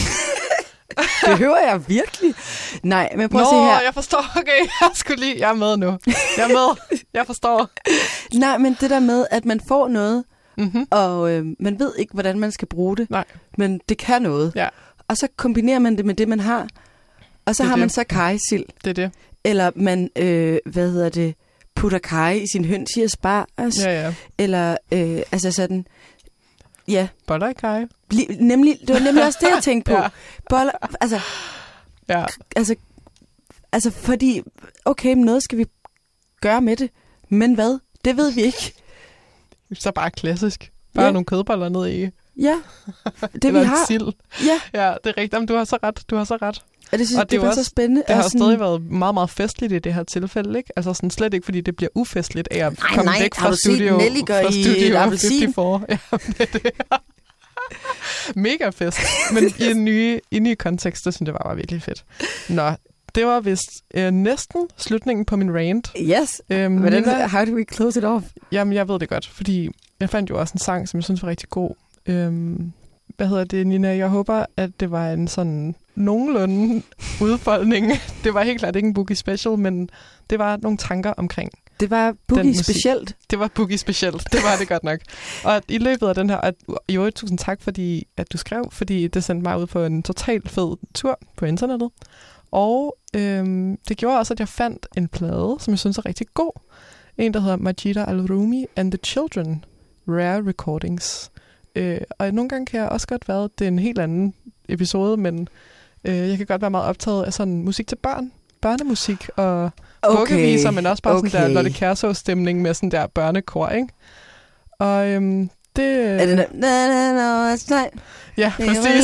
Behøver jeg virkelig? Nej, men prøv Nå, at se her. jeg forstår. Okay, jeg skulle lige... Jeg er med nu. Jeg er med. Jeg forstår. Nej, men det der med, at man får noget, mm-hmm. og øh, man ved ikke, hvordan man skal bruge det. Nej. Men det kan noget. Ja. Og så kombinerer man det med det, man har. Og så det har det. man så kajsild. Det er det. Eller man, øh, hvad hedder det, putter kaj i sin høns i asparges. Ja, ja. Eller, øh, altså sådan... Ja. Boller i kaj. Nemlig, det var nemlig også det, jeg tænkte på. Ja. Boller, altså... Ja. Altså, altså, fordi... Okay, men noget skal vi gøre med det. Men hvad? Det ved vi ikke. Så bare klassisk. Bare ja. nogle kødboller ned i. Ja, det Eller vi har. Sild. Ja. Ja, det er rigtigt. Jamen, du har så ret. Du har så ret. Og det synes og det, det var også, så spændende. Det har sådan... stadig været meget, meget festligt i det her tilfælde, ikke? Altså sådan slet ikke, fordi det bliver ufestligt af at nej, komme nej. væk fra har du studio. Set Nelly gør fra i studio appelsin? femoghalvfjerds. Ja, det er det. Mega fest. Men i en ny, i en ny kontekst, det synes jeg bare var virkelig fedt. Nå, det var vist øh, næsten slutningen på min rant. Yes. Øhm, Hvordan, Nina, how do we close it off? Jamen, jeg ved det godt, fordi jeg fandt jo også en sang, som jeg synes var rigtig god. Øhm, hvad hedder det, Nina? Jeg håber, at det var en sådan nogenlunde udfoldning. Det var helt klart ikke en Boogie Special, men det var nogle tanker omkring. Det var Boogie specielt. Det var Boogie specielt. Det var det godt nok. Og i løbet af den her... At, jo, tusind tak, fordi at du skrev, fordi det sendte mig ud på en totalt fed tur på internettet. Og øhm, det gjorde også, at jeg fandt en plade, som jeg synes er rigtig god. En, der hedder Majida Al-Rumi and the Children. Rare Recordings. Øh, og nogle gange kan jeg også godt være... Det er en helt anden episode, men øh, jeg kan godt være meget optaget af sådan musik til børn. Børnemusik og vuggeviser, okay. men også bare okay. sådan der Lotte Kjærså-stemning med sådan der børnekor, ikke? Og øhm, det... Er det der... Ja, præcis.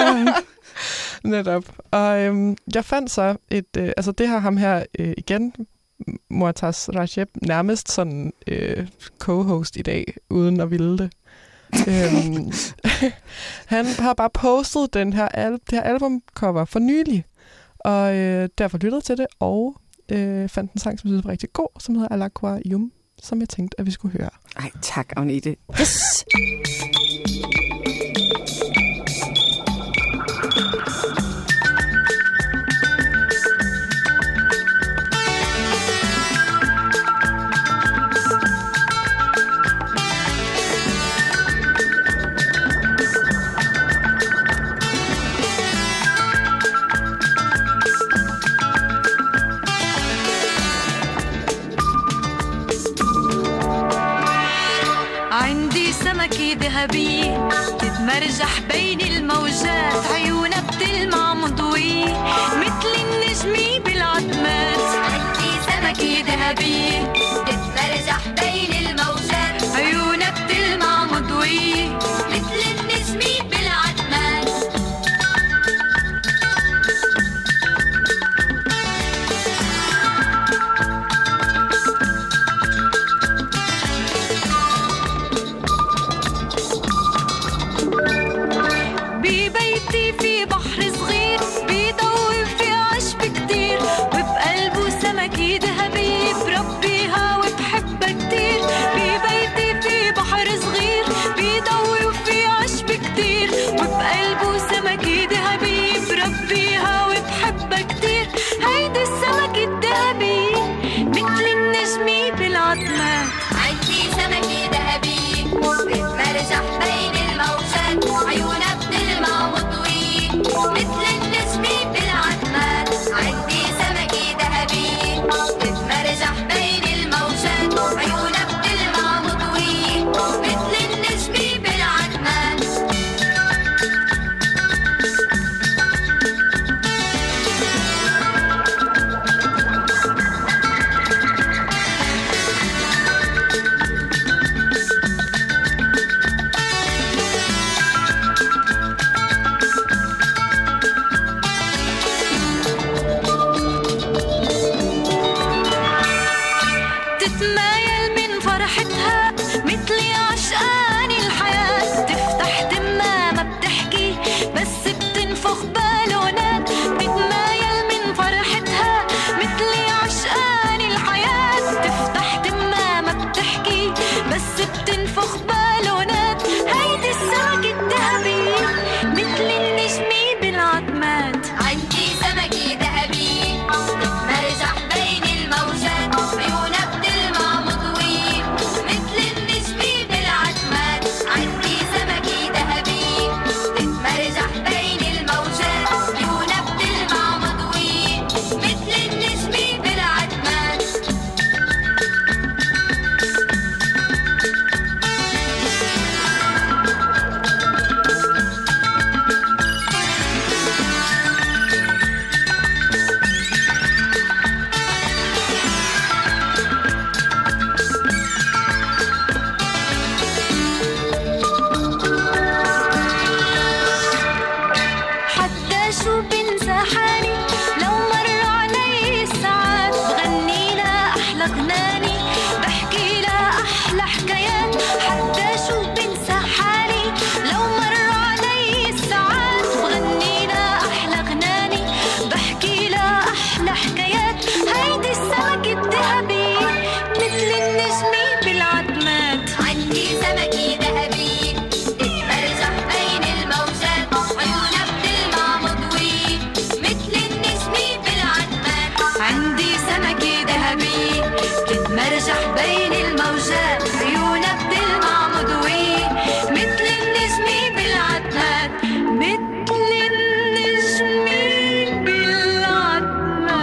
Netop. Og øhm, jeg fandt så et... Øh, altså det har ham her øh, igen, Mortaz Rajeb, nærmest sådan øh, co-host i dag, uden at ville det. øhm, han har bare postet den her al- det her albumcover for nylig. Og øh, derfor lyttede til det, og øh, fandt en sang, som jeg synes var rigtig god, som hedder Alakwa Yum, som jeg tænkte, at vi skulle høre. Ej, tak, Agnete. Yes! عندي سمكة سمكة ذهبية تتمرجح بين الموجات عيونها بتلمع مضوية مثل النجمة بالعتمات عندي سمكة ذهبية تتمرجح بين الموجات عيونها بتلمع مضوية مثل النجمة بالعتمات ببيتي في بحر صغير بيدور في عشب كتير وبقلبه سمكة ذهبية بربيها وبحبها كتير ببيتي في بحر صغير بيدور في عشب كتير وبقلبه سمكة ذهبية بربيها وبحبها كتير هيدي السمكة الذهبية مثل النجمة بالعتمات عندي سمكة ذهبية بتمرجح بين الموجات عيونها بتلمع مضوية مثل النجمة بالعتمات عندي سمكة ذهبية بتمرجح بين الموجات عيونها بتلمع مضوية مثل النجمة بالعتمات تتمايل من فرحتها مثلي عشقان الحياة تفتح دمها ما بتحكي بس بتنفخ بالونات تتمايل من فرحتها مثلي عشقان الحياة تفتح دمها ما بتحكي بس بتنفخ بالونات هيدي السمكة الذهبية مثل النجمة بالعتمات عندي سمكة ذهبية تتمرجح بين الموجات عيونها بتلمع مضوية مثل النجمة بالعتمات عندي سمكة ذهبية تتمرجح بين الموجات عيونها بتلمع مضوية مثل النجمة بالعتمات حتى شو بنسى حالي لو مر علي الساعات بغني لها أحلى غناني بحكي لها أحلى حكايات حتى شو بنسى حالي لو مر علي الساعات بغني لها أحلى غناني بحكي لها أحلى حكايات هيدي السمكة الذهبية مثل النجمة بالعتمات عندي سمكة ذهبية تتمرجح بين الموجات عيونها بتلمع مضوية مثل النجمة بالعتمات عندي سمكة ذهبية تتمرجح بين الموجات عيونها بتلمع مضوية مثل النجمة بالعتمات مثل النجمة بالعتمات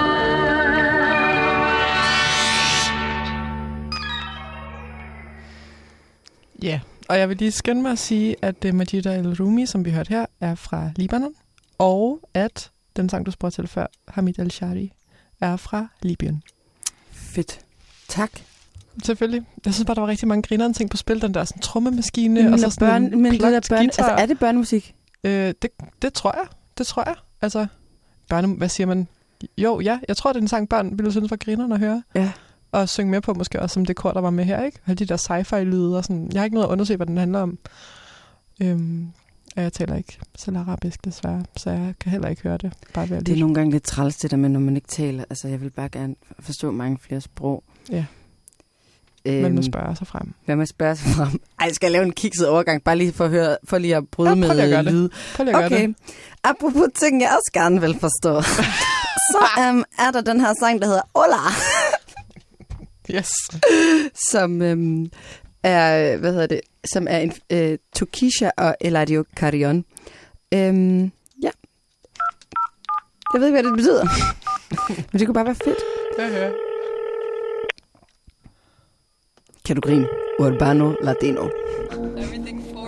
Ja, og jeg vil lige skynde mig at sige, at uh, Majida El-Rumi, som vi hørte her, er fra Libanon, og at den sang, du spurgte til før, Hamid El-Shari, er fra Libyen. Fedt. Tak. Selvfølgelig. Jeg synes bare, der var rigtig mange grinerende ting på spil. Den der sådan trommemaskine, Men, og så og sådan børn, en men det der plucked børn, altså, guitar. er det børnemusik? Øh, det, det tror jeg. Det tror jeg. Altså, børne, hvad siger man? Jo, ja. Jeg tror, det er en sang, børn ville synes var grinerende at høre. Ja. Og synge med på måske også, som det kor, der var med her, ikke? Og de der sci-fi-lyde og sådan. Jeg har ikke noget at undersøge, hvad den handler om. Øhm, og jeg taler ikke selv arabisk, desværre. Så jeg kan heller ikke høre det. Bare ved at Det er lytte. nogle gange lidt træls, det der med, når man ikke taler. Altså, jeg vil bare gerne forstå mange flere sprog. Ja. Øhm, Man må spørge sig frem. Hvad må jeg spørge sig frem? Ej, skal jeg lave en kikset overgang? Bare lige for at høre, for lige at bryde Ja, med prøv lige at gøre det. lyd. Prøv lige at gøre Okay. det. Apropos ting, jeg også gerne vil forstå. Så um, er der den her sang, der hedder Hola. Yes. som øhm, er, hvad hedder det, som er en øh, Tokisha og Eladio Carrion. Øhm, ja. Jeg ved ikke, hvad det betyder. Men det kunne bare være fedt. Ja, ja. Kan du grine? Urbano Latino. Everything for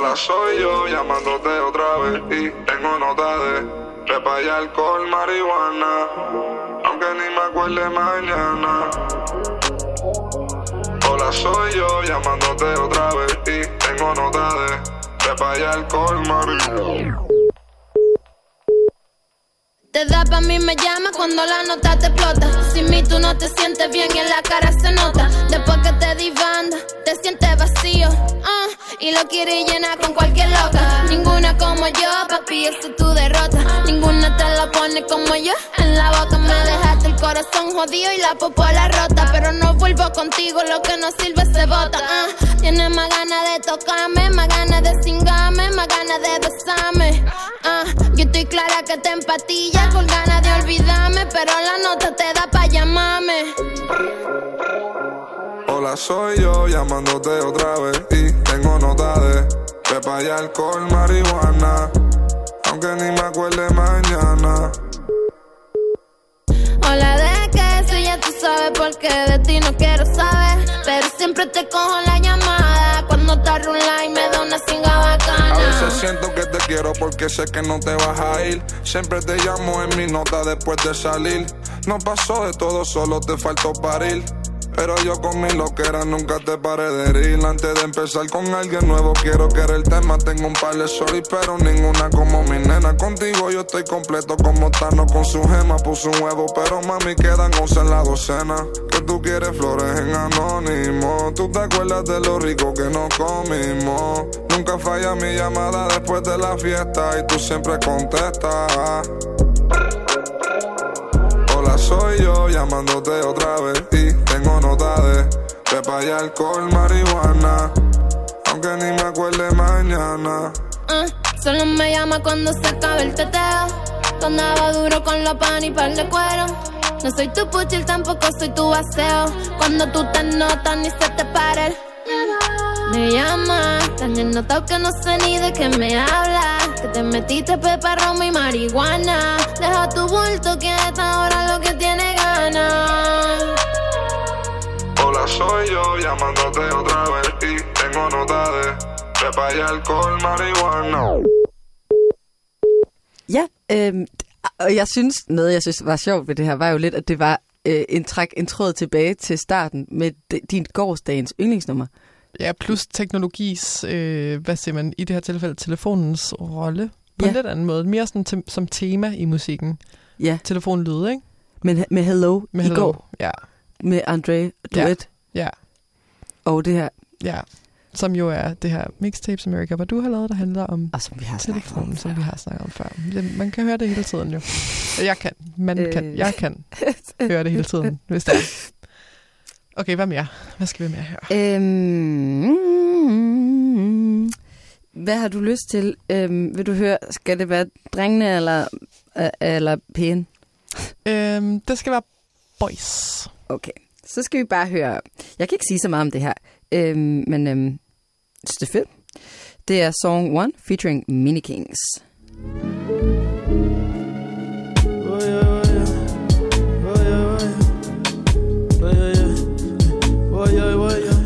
Hola, soy yo llamándote otra vez y tengo nota de trepa y alcohol, marihuana, aunque ni me acuerde mañana. Hola, soy yo llamándote otra vez y tengo nota de trepa y alcohol, marihuana. Te da pa' mí, me llama cuando la nota te explota. Sin mí tú no te sientes bien y en la cara se nota. Después que te di banda, te sientes vacío uh, y lo quieres llenar con cualquier loca. Ninguna como yo, papi, eso es tu derrota. Ninguna te lo pone como yo en la boca. Me dejaste el corazón jodido y la popola rota. Pero no vuelvo contigo, lo que no sirve se bota uh, Tienes más ganas de tocarme, más ganas de cingarme, más ganas de besarme uh, Yo estoy clara que te empatilla con ganas de olvidarme, pero la nota te da pa' llamarme. Hola, soy yo llamándote otra vez y tengo nota de trepa y alcohol, marihuana, aunque ni me acuerde mañana. Hola, ¿de qué? Eso ya tú sabes porque de ti no quiero saber, pero siempre te cojo la llamada cuando te arrula y me da una singa bacana. A veces siento que te quiero porque sé que no te vas a ir. Siempre te llamo en mi nota después de salir. No pasó de todo, solo te faltó parir. Pero yo con mi loquera nunca te paré de herir. Antes de empezar con alguien nuevo quiero que era el tema. Tengo un par de stories pero ninguna como mi nena. Contigo yo estoy completo como Thanos con su gema. Puse un huevo pero mami quedan once en la docena. Que tú quieres flores en anónimo. Tú te acuerdas de lo rico que nos comimos. Nunca falla mi llamada después de la fiesta y tú siempre contestas. Hola, soy yo llamándote otra vez y tengo nota de trepa y alcohol, marihuana, aunque ni me acuerde mañana. uh, Solo me llama cuando se acabe el teteo. Tú andabas duro con los pan y par de cuero. No soy tu puchil, tampoco soy tu baseo. Cuando tú te notas ni se te para el me llama, tan ennotado que no sé ni de qué me habla. Que te metiste pepa, romo y marihuana. Deja tu bulto que a esta hora lo que tiene ganas. Hola, soy yo llamándote otra vez y tengo nota de trepa y alkohol, marihuana. Ja, øhm, og jeg synes, noget jeg synes var sjovt ved det her, var jo lidt, at det var øh, en træk, en tråd tilbage til starten med de, din gårsdagens yndlingsnummer. Ja, plus teknologis, øh, hvad siger man, i det her tilfælde, telefonens rolle på ja. en lidt anden måde. Mere sådan te- som tema i musikken. Ja. Telefonlyd, ikke? Men, med Hello med i Hello. går. Ja. Med Andre Duet. Ja. ja. Og det her. Ja. Som jo er det her Mixtapes America, hvor du har lavet, der handler om og som vi har telefonen, om som vi har snakket om før. Man kan høre det hele tiden jo. Jeg kan. Man øh. kan. Jeg kan høre det hele tiden, hvis det er. Okay, hvad mere? Hvad skal vi mere høre? Øhm, hvad har du lyst til? Øhm, vil du høre, skal det være drengene eller, øh, eller pæne? Øhm, det skal være boys. Okay, så skal vi bare høre. Jeg kan ikke sige så meget om det her, øhm, men øhm, det er fedt. Det er Song one featuring Mini Kings. Oh, yeah, oh, yeah.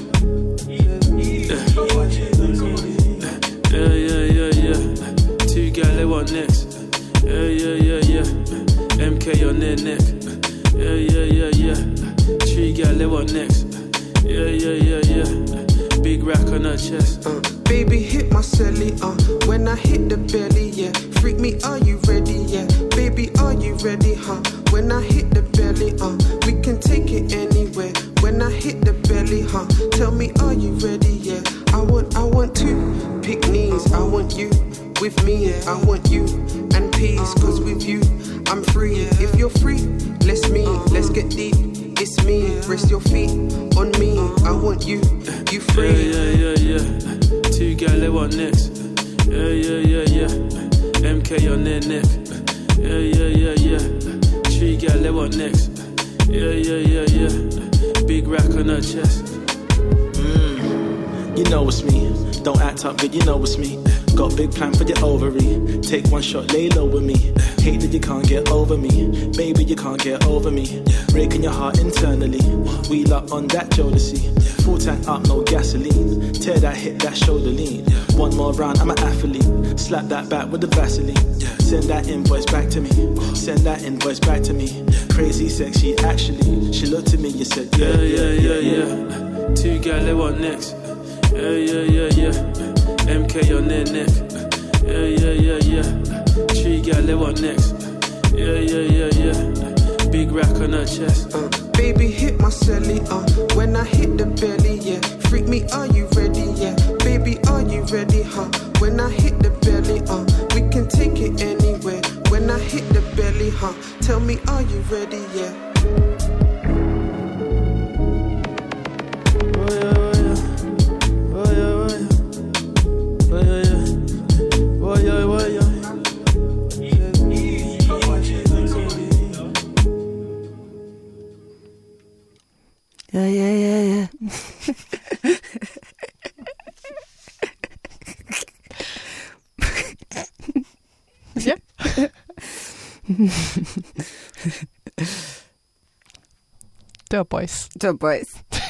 Yeah, yeah, yeah, yeah. Two gal, they want next. Yeah, yeah, yeah, yeah. M K on their neck. Yeah, yeah, yeah, yeah. Three gal, they want next. Yeah, yeah, yeah, yeah. Big rack on her chest. Uh, baby, hit my celly, uh. When I hit the belly, yeah. Freak me, are you ready, yeah? Baby, are you ready, huh? When I hit the belly, uh. We can take it anywhere. When I hit the belly, huh? Tell me, are you ready, yeah? I want, I want to pick knees. I want you with me. I want you and peace. Cause with you, I'm free. If you're free, let's meet. Let's get deep. It's me. Rest your feet on me. I want you. You free. Yeah, yeah, yeah, yeah. Two gal, they want next. Yeah, yeah, yeah, yeah. M K on their neck. Yeah, yeah, yeah, yeah. Three gal, they want next. Yeah, yeah, yeah, yeah. Big rack on her chest. Mm, you know it's me. Don't act up, good, you know it's me. Got a big plan for your ovary. Take one shot, lay low with me. Hate that you can't get over me. Baby, you can't get over me. Breaking your heart internally. Wheel up on that Jodeci. Full tank up, no gasoline. Tear that, hit that shoulder lean. One more round, I'm an athlete. Slap that back with the Vaseline. Send that invoice back to me. Send that invoice back to me. Crazy sexy, actually. She looked at me and said, yeah, yeah, yeah, yeah, yeah. Two gal, they want next. Yeah, yeah, yeah, yeah. M K on their neck. Yeah, yeah, yeah, yeah. Three gal, they want next. Yeah, yeah, yeah, yeah. Big rack on her chest. Uh, baby, hit my celly, uh. When I hit the belly, yeah. Freak me, are you ready, yeah? Baby, are you ready, huh? When I hit the belly, uh. We can take it anywhere. When I hit the belly, huh? Tell me, are you ready, yeah? Oh yeah, oh yeah, oh yeah, oh yeah, oh yeah, oh yeah. Ja, ja, ja, ja. Ja. Det var boys. Det var boys.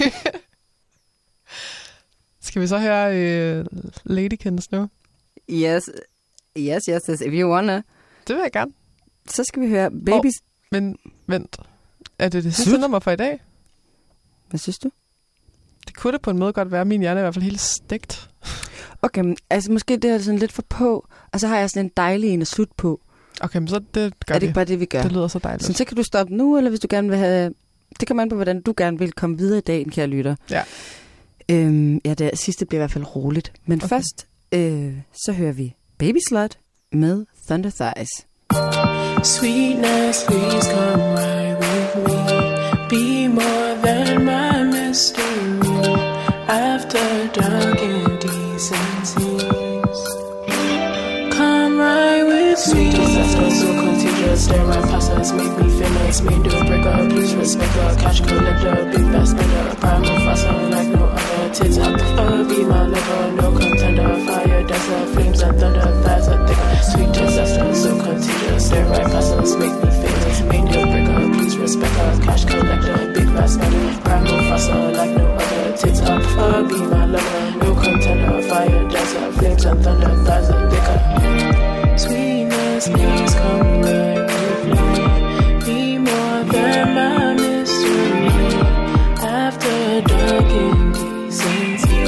Skal vi så høre uh, Ladykins nu? Yes, yes, yes, yes, if you wanna. Det vil jeg gerne. Så skal vi høre Babies. Oh, men vent, er det det sidste nummer for i dag? Hvad synes du? Det kunne det på en måde godt være. Min hjerne er i hvert fald helt stegt. Okay, men, altså måske det er sådan lidt for på, og så har jeg sådan en dejlig en at slutte på. Okay, men så det gør Er det vi. ikke bare det, vi gør? Det lyder så dejligt. Så, så kan du stoppe nu, eller hvis du gerne vil have... Det kommer an på, hvordan du gerne vil komme videre i dagen, kære lytter. Ja. Øhm, ja, det sidste bliver i hvert fald roligt. Men okay. først, øh, så hører vi Baby Slut med Thunder Thighs. Sweetness, please come right with me. Be more than my mystery. After dark indecencies, come right with me. Sweet disaster, so contagious. Stare right past us, make me famous. Made to break up, please respect her. Cash collector, big best spender. Primal faster like no other. Tits up the fur, be my lover. No contender, fire dancer, flames and thunder. Thighs are thicker. Sweet disaster, so contagious. Stare right past us, make me famous. Made to break up, please respect her. Cash collector, big best spender. Primal faster like no other. Tits up fur, be my lover. No contender, fire dancer, flames and thunder. Thighs are thicker. Sweetness, please come right with me. Be more than my mystery. After dark indecency,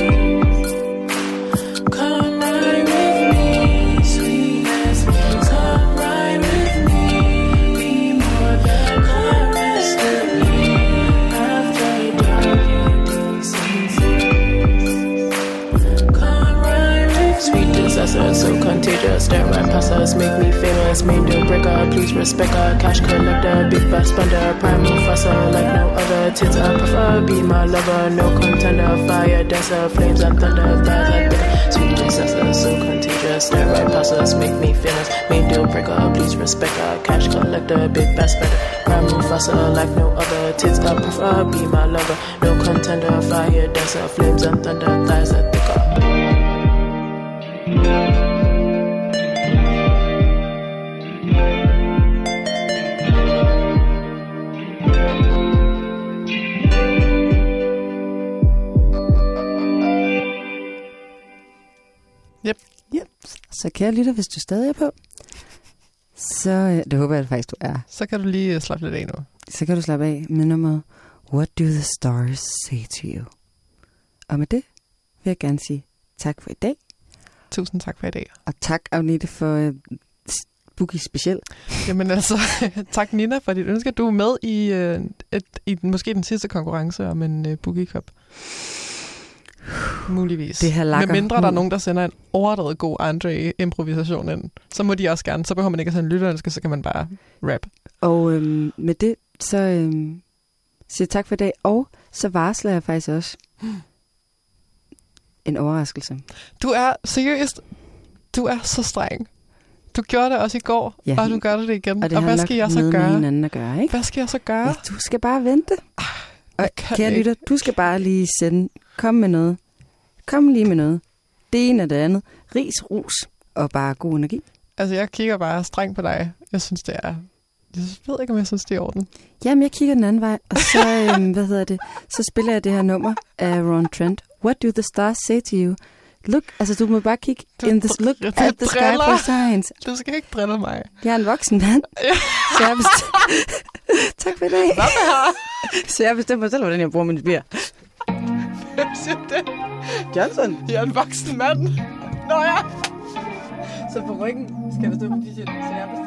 come right with me. Sweetness, please come right with me. Be more than my mystery. After dark indecency, come right with me. Sweet disaster, so contagious. Stare right past us, make me famous. Main deal breaker, please respect her. Cash collector, big bad spender. Primal faster like no other. Tits I prefer, be my lover. No contender, fire dancer, flames and thunder. Thighs are thicker. Sweet disaster, so contagious. Stare right past us, make me famous. Main deal breaker, please respect her. Cash collector, big bad spender. Primal faster like no other. Tits I prefer, be my lover. No contender, fire dancer, flames and thunder. Thighs are thicker. Yep. Yep. Så kære lytter, hvis du stadig er på, så øh, det håber jeg faktisk, du er. Så kan du lige slappe lidt af nu. Så kan du slappe af med nummeret What Do The Stars Say To You? Og med det vil jeg gerne sige tak for i dag. Tusind tak for i dag. Og tak, Agnete, for øh, Boogie speciel. Jamen altså, tak Nina for dit ønske. Du er med i, øh, et, i den, måske den sidste konkurrence om en øh, Boogie Cup. Muligvis. Det her lakker. Med mindre der er nogen, der sender en overdrevet god Andre-improvisation ind, så må de også gerne. Så behøver man ikke at sende lytterønske, så kan man bare rap. Og øhm, med det, så øhm, siger tak for i dag. Og så varsler jeg faktisk også en overraskelse. Du er seriøst, du er så streng. Du gjorde det også i går, ja, og du gør det igen. Og, det og hvad skal jeg så gøre? Med at gøre, ikke? Hvad skal jeg så gøre? Ja, du skal bare vente. Ah, og kære lytter, du skal bare lige sende, kom med noget. Kom lige med noget. Det ene og det andet. ris, ros og bare god energi. Altså, jeg kigger bare strengt på dig. Jeg synes, det er... Jeg ved ikke, om jeg synes, det er i orden. Jamen, jeg kigger den anden vej, og så, øhm, hvad hedder det, så spiller jeg det her nummer af Ron Trent. What do the stars say to you? Look, altså du må bare kigge in the, look du at the sky for signs. Du skal ikke drille mig. Jeg er en voksen mand. Så jeg bestemt... tak for i dag. Hvad med her? Så jeg bestemmer mig selv, hvordan jeg bruger min bier. Hvem siger det? Johnson. Jeg er en voksen mand. Nå ja. Så på ryggen skal der stå på t-shirt. Så jeg